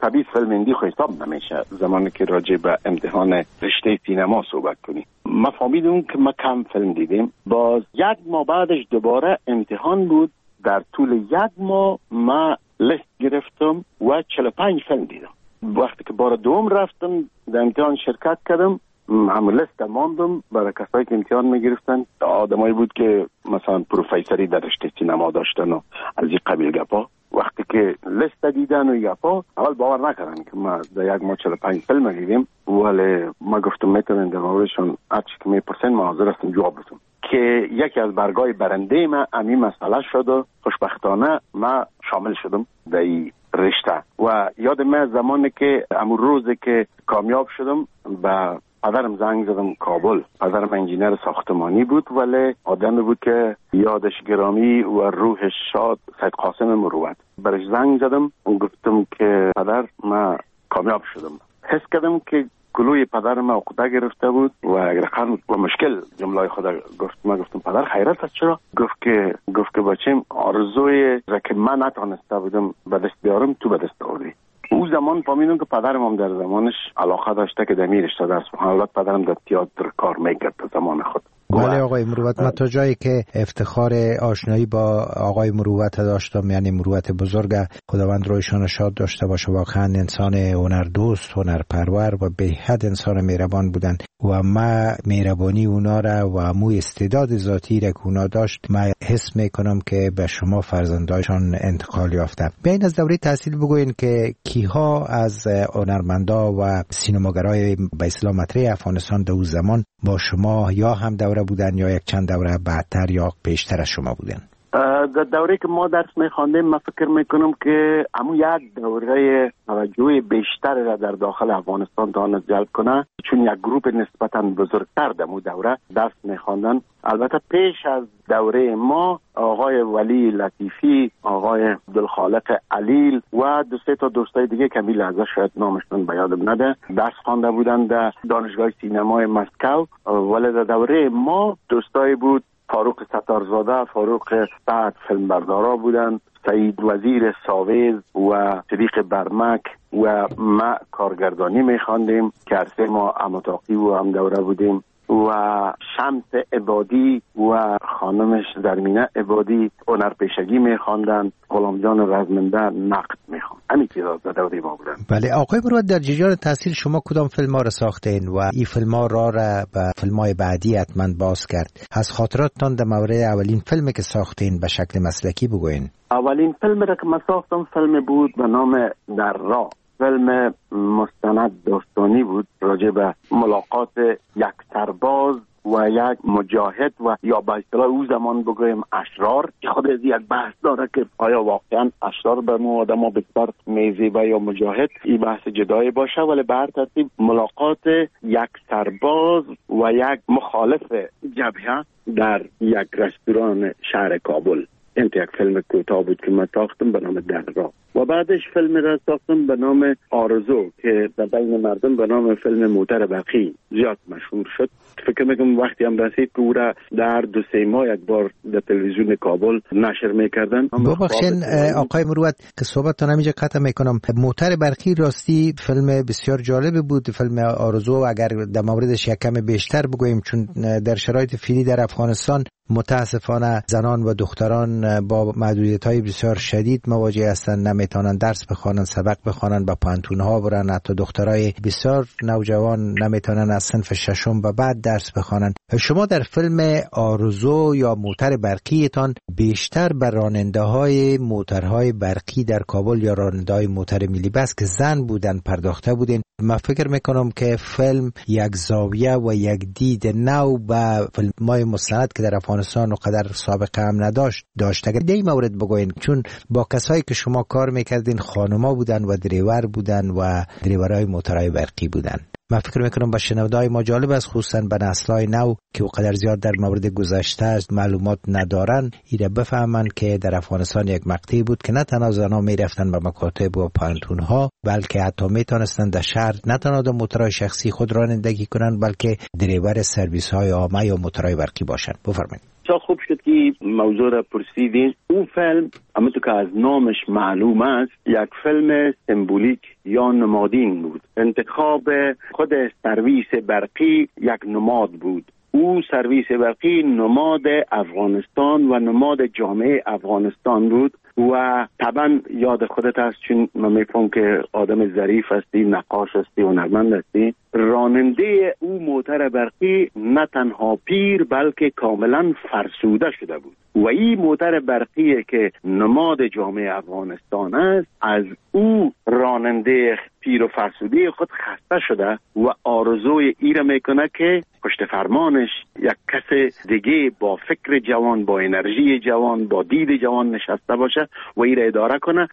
طبیعی فیلم هندی خو حساب نمیشه زمانی که راجع به امتحان رشته سینما صحبت کنیم. ما فهمیدم که ما کم فیلم دیدیم. باز یک ماه بعدش دوباره امتحان بود. در طول یک ماه ما لیست گرفتم و 45 فیلم دیدم. وقتی که بار دوم رفتم در امتحان شرکت کردم، همون لیست ماندم برای کسایی که امتحان میگرفتن. آدمایی بود که مثلا پروفیسوری در رشته سینما داشتن و از این قبیل گپا. وقتی که لیست دیدن و گپا اول باور نکردن که ما در یک ماه 45 فیلم دیدیم، ولی ما گفتم میتونن در موردشون هر چی که میپرسن ما حاضر هستم جواب بدم. که یکی از برگای برنده ما همین مسئله شد و خوشبختانه ما شامل شدم در این رشته. و یاد من زمانی که همون روزی که کامیاب شدم به پدرم زنگ زدم کابل. پدرم انجینر ساختمانی بود ولی آدمی بود که یادش گرامی و روحش شاد، سید قاسم مروت. برش زنگ زدم و گفتم که پدر ما کامیاب شدم. حس کردم که گلوی پدرم عقده گرفته بود و رقم و مشکل جمله خدا گفت. ما گفتم پدر خیرت است چرا؟ گفت که بچم آرزوی را که من نتونسته بودم به دست بیارم تو به دست آوردی. او زمان فهمیدم که پدرم هم در زمانش علاقه داشته که در رشته درس بخونه. البته پدرم در تئاتر کار میکرد در زمان خود. بله آقای مروت، من تا جایی که افتخار آشنایی با آقای مروت داشتم، یعنی مروت بزرگ، خداوند رویشان شاد داشته باشه، واقعا انسان هنردوست، هنرپرور و به حد انسان مهربان بودن و ما مهربانی اونا را و امو استعداد ذاتی را که اونا داشت ما حس میکنم که به شما فرزندایشان انتقال یافته. بیاین از دوره تحصیل بگوین که کیها از هنرمندا و سینماگرای به اصطلاح مطرح افغانستان در اون زمان با شما یا هم دوره بودن یا یک چند دوره بعدتر یا پیشتر از شما بودن؟ در دوره که ما درس میخواندیم من فکر میکنم که همون یک دوره توجه بیشتر را در داخل افغانستان تواند جلب کنه، چون یک گروپ نسبتا بزرگتر در اون دوره درس میخواندن. البته پیش از دوره ما آقای ولی لطیفی، آقای عبدالخالق علیل و دو سه تا دوستای دیگه که می لحظه شاید نامشون به یادم نده درس خوانده بودن در دانشگاه سینمای مسکو. ولی در دوره ما دوستای بود فاروق ستارزاده، فاروق سعد فیلمبردارا بودن، سعید وزیر ساویز و صدیق برمک و ما کارگردانی میخواندیم که عرصه ما اماتاقی و هم دوره بودیم و شمس عبادی و خانمش زرمینه عبادی هنرپیشگی میخواندن، غلام جان رزمنده نقد میخواند. همین که در دوره ما بودن. بله آقای مروت، در جریان تحصیل شما کدام فیلم ها را ساختین و این فیلم ها را به فیلم های بعدی حتما باز کرد؟ از خاطراتتان در مورد اولین فیلمی که ساختین به شکل مسلکی بگوین. اولین فیلم را که من ساختم فیلم بود به نام در راه. فیلم مستند داستانی بود راجع به ملاقات یک سرباز و یک مجاهد و یا به اصطلاح او زمان بگویم اشرار، که خود از یک بحث داره که آیا واقعا اشرار به ما آدم ها بسیار میزیبه یا مجاهد، این بحث جدایی باشه. ولی به هر ترتیب ملاقات یک سرباز و یک مخالف جبهه در یک رستوران شهر کابل. این یک فیلم کوتاه بود که من ساختم به نام در راه و بعدش فیلم را ساختم به نام آرزو که در بین مردم به نام فیلم موتر برقی زیاد مشهور شد. فکر میکنم وقتی هم رسید که او را در 2-3 ماه یک بار در تلویزیون کابل نشر میکردن. ببخشید آقای مروت که صحبتتون همینجا قطع میکنم. موتر برقی راستی فیلم بسیار جالب بود. فیلم آرزو اگر در موردش یک کم بیشتر بگوییم، چون در شرایط فعلی در افغانستان متاسفانه زنان و دختران با محدودیت‌های بسیار شدید مواجه هستند، نمیتونن درس بخوانن، سبق بخوانن، با پانتون‌ها برن. حتی دخترای بسیار نوجوان نمیتونن از صنف ششم و بعد درس بخوانن. شما در فیلم آرزو یا موتر برقیتان بیشتر به راننده‌های موترهای برقی در کابل یا راننده‌های موتر ملی بس که زن بودن پرداخته بودین. من فکر میکنم که فیلم یک زاویه و یک دید نو به فیلم‌های مستند که در افغانستان و قدر سابقه هم داشت. اگر در این مورد بگوین، چون با کسایی که شما کار میکردین خانوما بودن و دریور بودن و دریورای موترهای برقی بودن. من فکر میکنم با شنونده‌های ما جالب است، خصوصا به نسل‌های نو که قدر زیاد در مورد گذشته معلومات ندارن، ایره بفهمن که در افغانستان یک مقطعی بود که نه تنها زنان میرفتن به مکاتب و پانتون‌ها، بلکه حتی میتونستن در شهر نه تنها در موترهای شخصی خود رانندگی کنن، بلکه دریور سرویس‌های عامه یا موترهای برقی باشن. بفرمایید. بسیار خوب شد که موضوع را پرسیدین. اون فیلم همونطور که از نامش معلوم است یک فیلم سمبولیک یا نمادین بود. انتخاب خود سرویس برقی یک نماد بود. او سرویس برقی نماد افغانستان و نماد جامعه افغانستان بود و طبعا یاد خودت هست، چون من میفهم که آدم ظریف هستی، نقاش هستی، هنرمند هستی. راننده او موتر برقی نه تنها پیر بلکه کاملا فرسوده شده بود و این موتر برقی که نماد جامعه افغانستان است از او راننده پیر و فرسوده خود خسته شده و آرزوی ای را میکنه که پشت فرمانش یک کس دیگه با فکر جوان، با انرژی جوان، با دید جوان نشسته باشه و ای را اداره کنه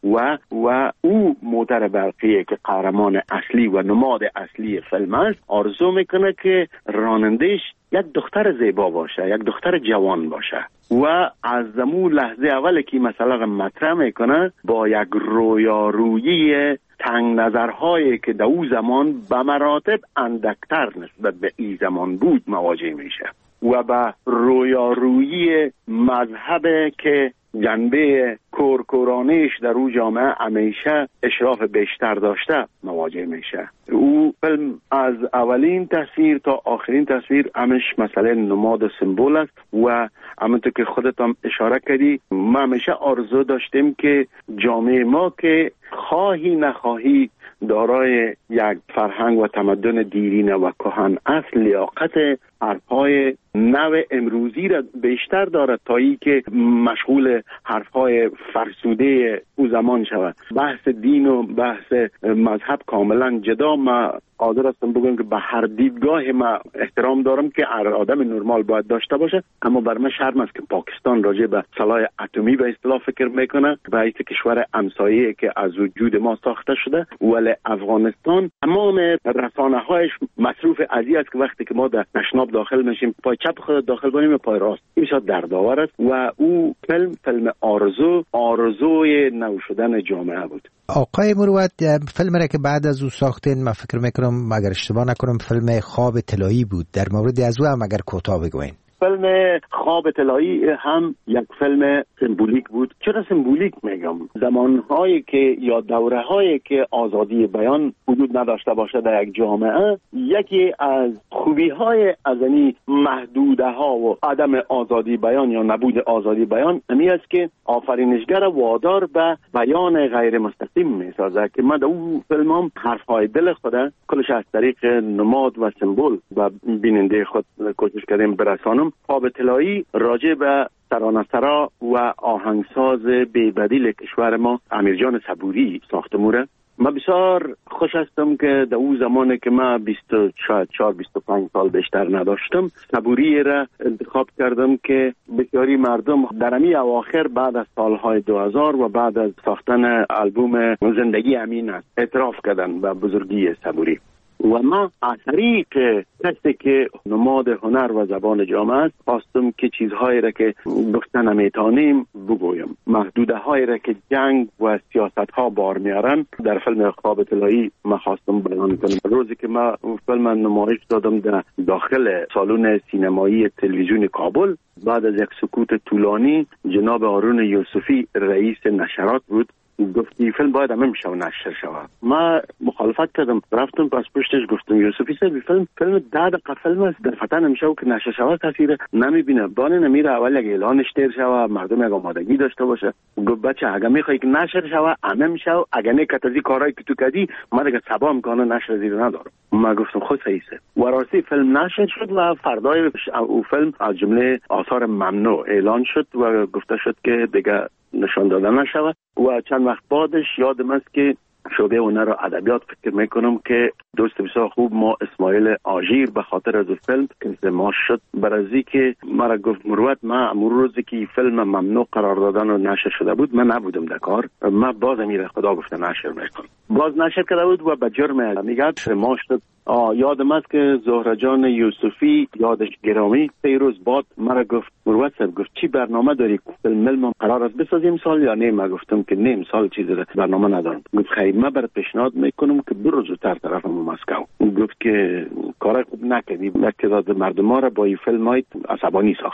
و او موتر برقی که قهرمان اصلی و نماد اصلی فیلم است آرزو میکنه که رانندهش یک دختر زیبا باشه، یک دختر جوان باشه و از زمون لحظه اول که مثلا مطرح میکنه با یک رویارویی تنگ نظرهایی که در او زمان به مراتب اندکتر نسبت به این زمان بود مواجه میشه و به رویارویی مذهب که جنبه کورکورانیش در او جامعه همیشه اشراف بیشتر داشته مواجه میشه. او فیلم از اولین تصویر تا آخرین تصویر همش مسئله نماد و سمبول است و همونطور که خودت هم اشاره کردی ما همیشه آرزو داشتیم که جامعه ما که خواهی نخواهی دارای یک فرهنگ و تمدن دیرینه و کهن اصل لیاقت حرفهای نو امروزی را بیشتر دارد تا ای که مشغول حرفهای فرسوده او زمان شود. بحث دین و بحث مذهب کاملا جدا. ما قادر هستم بگم که به هر دیدگاه ما احترام دارم که هر آدم نرمال باید داشته باشه، اما بر من شرم است که پاکستان راجع به سلاح اتمی به اصطلاح فکر میکنه و این کشور همسایه که از وجود ما ساخته شده، ولی افغانستان تمام رسانه‌هایش مصروف ازی است که وقتی که ما در تشناب داخل میشیم پای چپ خود داخل کنیم پای راست. این شاد دردآور است و او فیلم آرزوی نو شدن جامعه بود. آقای مروت، فیلم را که بعد از او ساختین من فکر میکنم اگر اشتباه نکنم فیلم خواب طلایی بود، در مورد از او هم اگر کوتاه بگوین. فیلم خواب طلایی هم یک فیلم سمبولیک بود. چرا سمبولیک میگم؟ زمانهایی که یا دوره‌هایی که آزادی بیان وجود نداشته باشه در یک جامعه، یکی از خوبی‌های از این محدوده‌ها و عدم آزادی بیان یا نبود آزادی بیان همین است که آفرینشگر وادار به بیان غیر مستقیم می‌سازه که من در اون فیلم هم حرف‌های دل خود کلش از طریق نماد و سمبول و بیننده خود کوشش کردیم برسانم. خواب طلایی راجع به ترانه‌سرا و آهنگساز بی‌بدیل کشور ما امیرجان صبوری ساخته موره. من بسیار خوش هستم که در اون زمانی که من 24-25 سال بیشتر نداشتم صبوری را انتخاب کردم که بسیاری مردم در امی اواخر بعد از سالهای 2000 و بعد از ساختن آلبوم زندگی امین است اعتراف کردن به بزرگی صبوری و ما از طریق کسی که نماد هنر و زبان جامعه است خواستم که چیزهایی را که گفتن نمیتانیم بگویم، محدوده هایی را که جنگ و سیاست ها بار میارن در فیلم خواب طلایی ما خواستم بیان کنم. روزی که ما فیلم نمایش دادم در داخل سالن سینمایی تلویزیون کابل، بعد از یک سکوت طولانی جناب هارون یوسفی رئیس نشرات بود گفتی فیلم باید همه میشه و نشر شود. ما مخالفت کردم، رفتم پس پشتش گفتم یوسفی صاحب فیلم 10 دقیقه فیلم است در فتن نمیشه و که نشر شود کسی نمیبینه، بانه نمیره اول یک اعلانش تیر شود مردم یک آمادگی داشته باشه. گفت بچه اگه میخوای که نشر شود همه میشه و اگه نکتازی کارهایی که تو کردی من دیگه صبا میکنه نشر زیر ندارم. ما گفتم خود صحیحه و راستی فیلم نشر شد و فردای او فیلم از جمله آثار ممنوع اعلان شد و گفته شد که دیگه نشان داده نشود و چند وقت بعدش یادم است که شعبه هنر و ادبیات فکر میکنم که دوست بسیار خوب ما اسماعیل آژیر به خاطر از فیلم که ما شد برازی که مرا گفت مروت ما امور روزی که فیلم ممنوع قرار دادن و نشر شده بود من نبودم در کار، ما باز میره خدا گفته نشر میکنم، باز نشر کرده بود و به جرم میگه ما شد. یادم است که زهره جان یوسفی یادش گرامی 3 روز بعد مرا گفت مروت صاحب گفت چی برنامه داری؟ فیلم قرار است بسازیم سال یا نه؟ ما گفتم که نه امسال چیزی برنامه ندارم. گفت خیر من برات پیشنهاد میکنم که برو زودتر طرفم مسکو. گفت که کار خوب نکردی، یک تعداد مردم را با این فیلم عصبانی ساختی.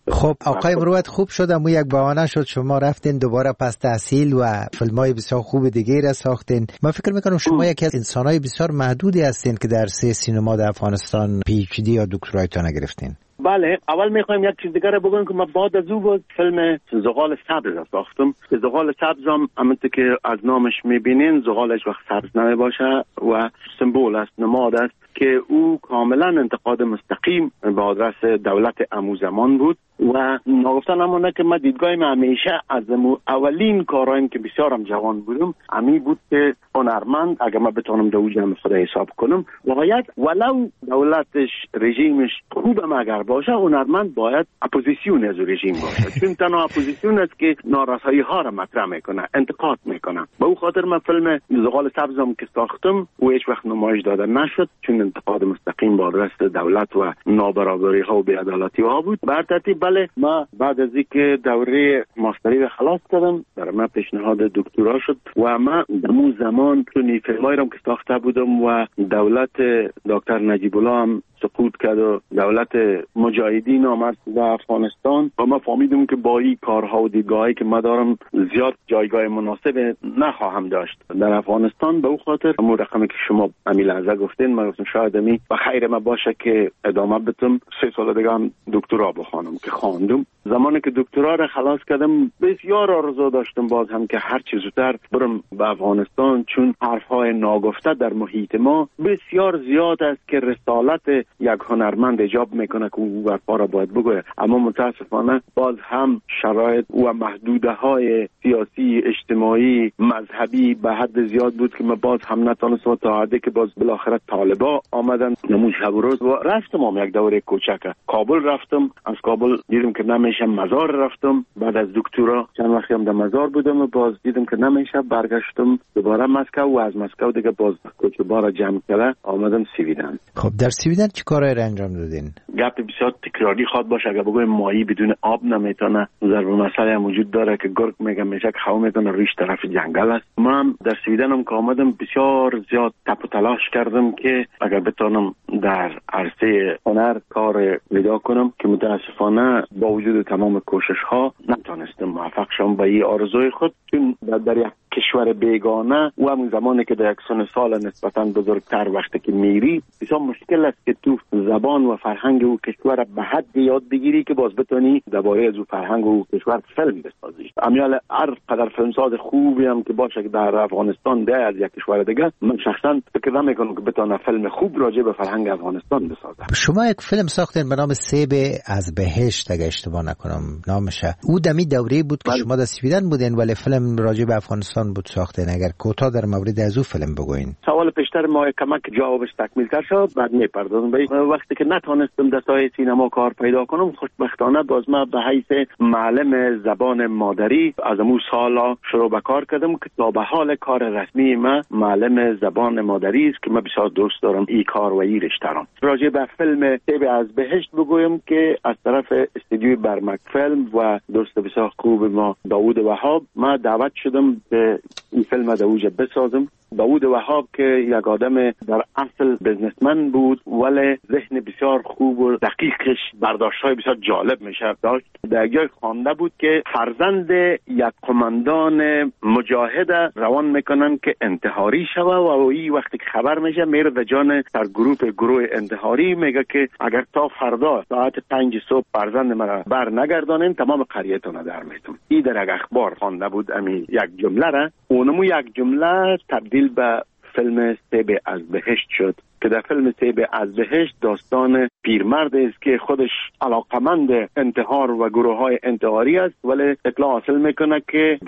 خب آقای مروت، خوب شد اما یک بهانه شد شما رفتین دوباره پس تحصیل و فیلم‌های بسیار خوب دیگه را ساختین. من فکر میکنم شما یکی از انسان‌های بسیار محدودی هستین که در سینما در افغانستان PhD یا دکترایتان گرفتین. بله، اول میخوایم یک چیز دیگه بگم که من بعد از او فیلم زغال سبز را ساختم. زغال سبز هم همونطور که از نامش میبینین زغالش وقت سبز نمیباشه و سمبول است، نماد است که او کاملا انتقاد مستقیم به آدرس دولت اموزمان بود و ناگفتن همونه که من دیدگاهیم همیشه از اولین کارهایم که بسیارم جوان بودم امی بود که هنرمند اگر من بتونم در اوج خدا حساب کنم باید ولو دولتش رژیمش خوبم اگر باشه هنرمند باید اپوزیسیون از رژیم باشه، چون تنها اپوزیسیون است که نارسایی ها را مطرح میکنه، انتقاد میکنه. به او خاطر من فیلم زغال سبزم که ساختم و هیچ وقت نمایش داده نشد چون انتقاد مستقیم با آدرس دولت و نابرابری ها و بی‌عدالتی ها بود. بر ترتیب بله، ما بعد از اینکه دوره ماستری را خلاص کردم در من پیشنهاد دکترا شد و ما در اون زمان چون فیلمایی را که ساخته بودم و دولت دکتر نجیب الله هم سقوط کرد و دولت مجاهدین آمد در افغانستان و ما فهمیدم که با این کارها و دیدگاهی که ما دارم زیاد جایگاه مناسب نخواهم داشت در افغانستان. به او خاطر همون رقمی که شما امی لحظه گفتین من گفتم شاید امی و خیر ما باشه که ادامه بدم 3 سال دیگه هم دکترا بخوانم که خواندم. زمانی که دکترا را خلاص کردم بسیار آرزو داشتم باز هم که هر چیز زودتر برم به افغانستان، چون حرفهای ناگفته در محیط ما بسیار زیاد است که رسالت یک هنرمند ایجاب میکنه که او برپا را باید بگوید، اما متاسفانه باز هم شرایط و محدوده های سیاسی اجتماعی مذهبی به حد زیاد بود که من باز هم نتونستم تا حدی که باز بالاخره طالبا آمدن نمون شب و روز و رفتم یک دوره کوچک کابل رفتم. از کابل دیدم که نمیشه، مزار رفتم. بعد از دکترا چند وقتی هم در مزار بودم و باز دیدم که نمیشه، برگشتم دوباره مسکو و از مسکو دیگه باز کوچبارا جمع کرده آمدم سویدن. خب در سویدن چه کارایی را انجام دادین؟ گپ بسیار تکراری خواد باشه، اگه بگویم ماهی بدون آب نمیتونه. ضرب مسئله هم وجود داره که گرگ میگه میشه که هوا میتونه ریش طرف جنگل است. من در سویدن هم که آمدم بسیار زیاد تپ و تلاش کردم که اگر بتونم در عرصه هنر کار پیدا کنم که متاسفانه با وجود تمام کوشش ها نتونستم موفق شم به این آرزوی خود، چون در یک کشور بیگانه و همون زمانی که در یک سن سال نسبتاً بزرگتر وقتی که میری بسیار مشکل است که تو زبان و فرهنگ او کشور به حد یاد بگیری که باز بتونی درباره از او فرهنگ و کشور فیلم بسازی. امیال هر قدر فیلمساز خوبی هم که باشه که در افغانستان ده از یک کشور دیگه، من شخصا فکر نمیکنم که بتونه فیلم خوب راجع به فرهنگ افغانستان بسازه. شما یک فیلم ساختین به نام سیب از بهشت اگه اشتباه نکنم نامشه. او دمی دوره بود که شما در سویدن بودین ولی فیلم راجع به افغانستان بود ساختین. اگر کوتاه در مورد از او فیلم بگوین. سوال پیشتر ما کمک جوابش تکمیل تر شد بعد میپردازم به وقتی که نتونستم در ساحه سینما کار پیدا کنم. خوشبختانه باز ما به حیث معلم زبان مادری از اون سالا شروع به کار کردم که تا به حال کار رسمی ما معلم زبان مادری است که من بسیار دوست دارم این کار و این رشته را. راجع به فیلم سیب از بهشت بگویم که از طرف استودیوی برمک فیلم و دوست بسیار خوب ما داوود وهاب ما دعوت شدم که این فیلم در اوج بسازم. داوود وهاب که یک آدم در اصل بزنسمن بود ولی ذهن بسیار خوب و دقیقش برداشت‌های بسیار جالب میشه داشت. در جای خوانده بود که فرزند یک قماندان مجاهد روان میکنن که انتحاری شوه و این وقتی که خبر میشه میره در جان گروه انتحاری میگه که اگر تا فردا ساعت 5 صبح فرزند مرا بر نگردانین تمام قریه‌تون در میتون. این در یک اخبار خوانده بود امی یک جمله را اونمو یک جمله تبدیل به فیلم سیب از بهشت شد که در فیلم سیب از بهشت داستان پیرمرد است که خودش علاقمند انتحار و گروه‌های انتحاری است ولی اطلاع حاصل میکنه که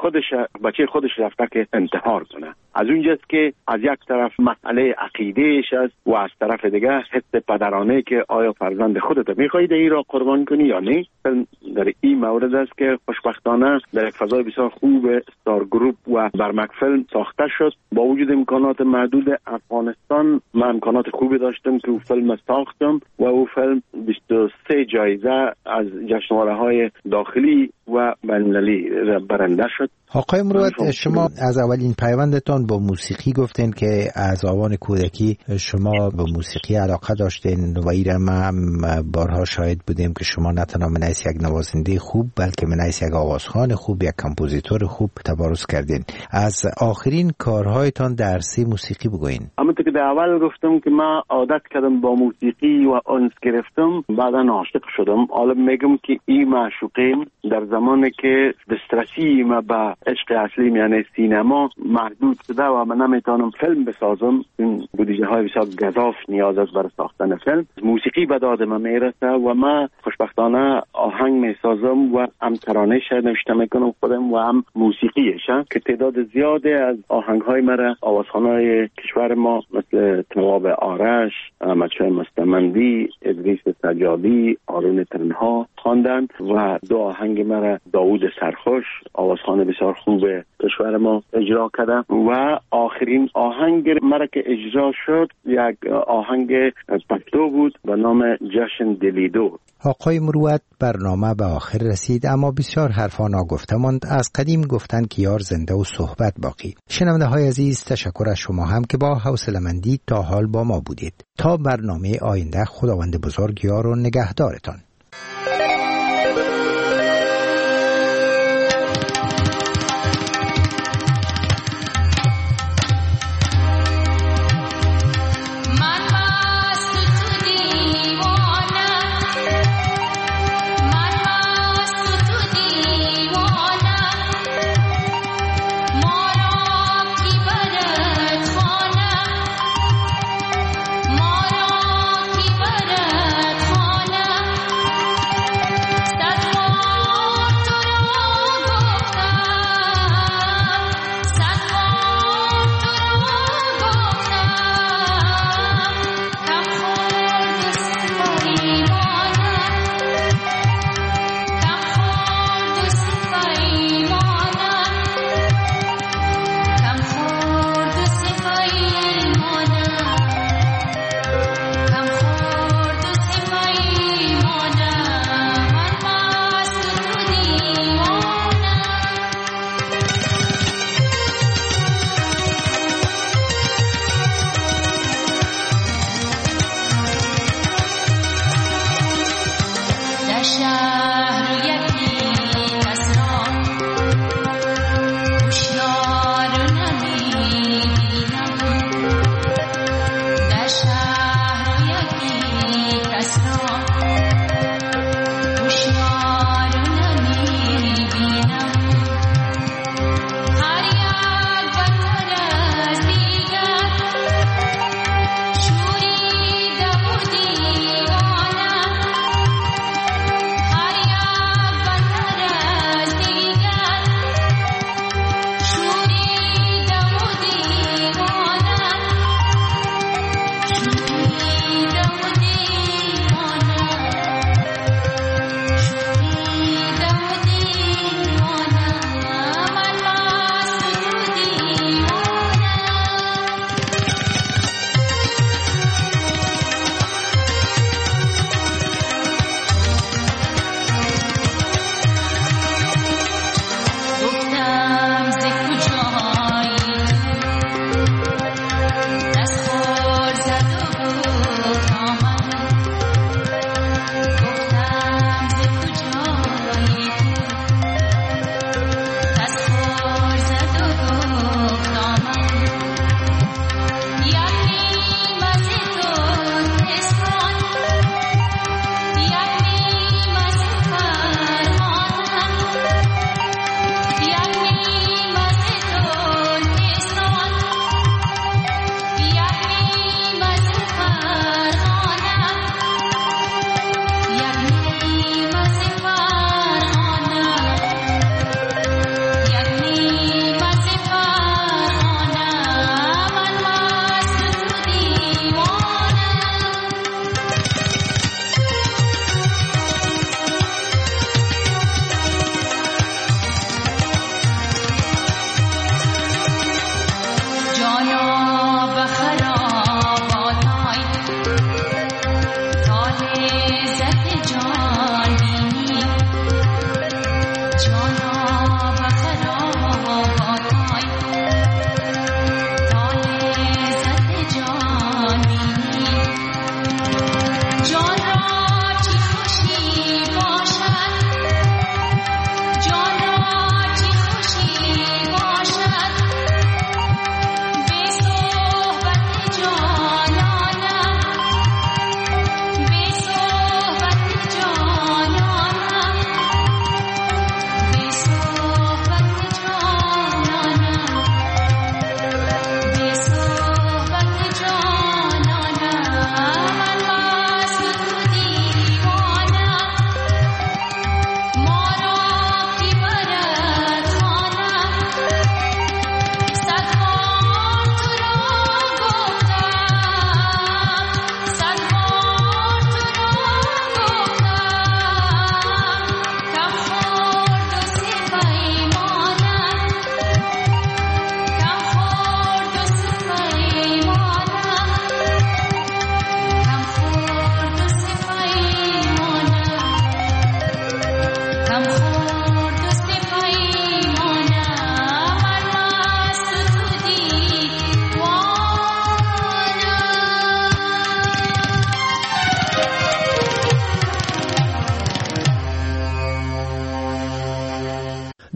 بچه خودش رفته که انتحار کنه. از اونجاست که از یک طرف مسئله عقیدهش است و از طرف دیگه حس پدرانه که آیا فرزند خودت میخواهی این را قربان کنی یا نه. در این مورد است که خوشبختانه در یک فضای بسیار خوب استار گروپ و برمک فیلم ساخته شد. با وجود امکانات محدود افغانستان ما امکانات خوبی داشتم که او فیلم ساختم و او فیلم 23 جایزه از جشنواره‌های داخلی و بین‌المللی برنده شد. آقای مروت، شما از اولین پیوندتان با موسیقی گفتین که از آوان کودکی شما به موسیقی علاقه داشتین و ایرم هم بارها شاهد بودیم که شما نه تنها منیس یک نوازنده خوب بلکه منیس یک آوازخوان خوب، یک کمپوزیتور خوب تبارز کردین. از آخرین کارهایتان در عرصه موسیقی بگوین. همونطور که در اول گفتم که من عادت کردم با موسیقی و انس گرفتم، بعدا عاشق شدم. حالا میگم که این معشوقیم در زمانی که دسترسی ما به عشق اصلی یعنی سینما محدود شده و من نمیتونم فیلم بسازم، این بودجه های بسیار گزاف نیاز است برای ساختن فیلم. موسیقی به داد من میرسه و من خوشبختانه آهنگ میسازم و هم ترانه‌اش نوشته میکنم خودم و هم موسیقیش که تعداد زیاده از آهنگ های مرا آوازخوانای کشور ما مثل تواب آرش، احمدشاه مستمندی، ادریس سجادی، آرون تنها خواندن و دو آهنگ مرا داوود سرخوش آوازخوان بسیار خوب کشور ما اجرا کرده و آخرین آهنگ مرا که اجرا شد یک آهنگ پشتو بود به نام جشن دلیدو. آقای مروت، برنامه به آخر رسید اما بسیار حرفا ناگفته ماند. از قدیم گفتن که یار زنده و صحبت باقی. شنونده های عزیز، تشکر از شما هم که با حوصله‌مندی تا حال با ما بودید. تا برنامه آینده، خداوند بزرگ یار و نگهدارتان.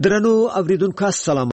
درنو اوریدونکو السلام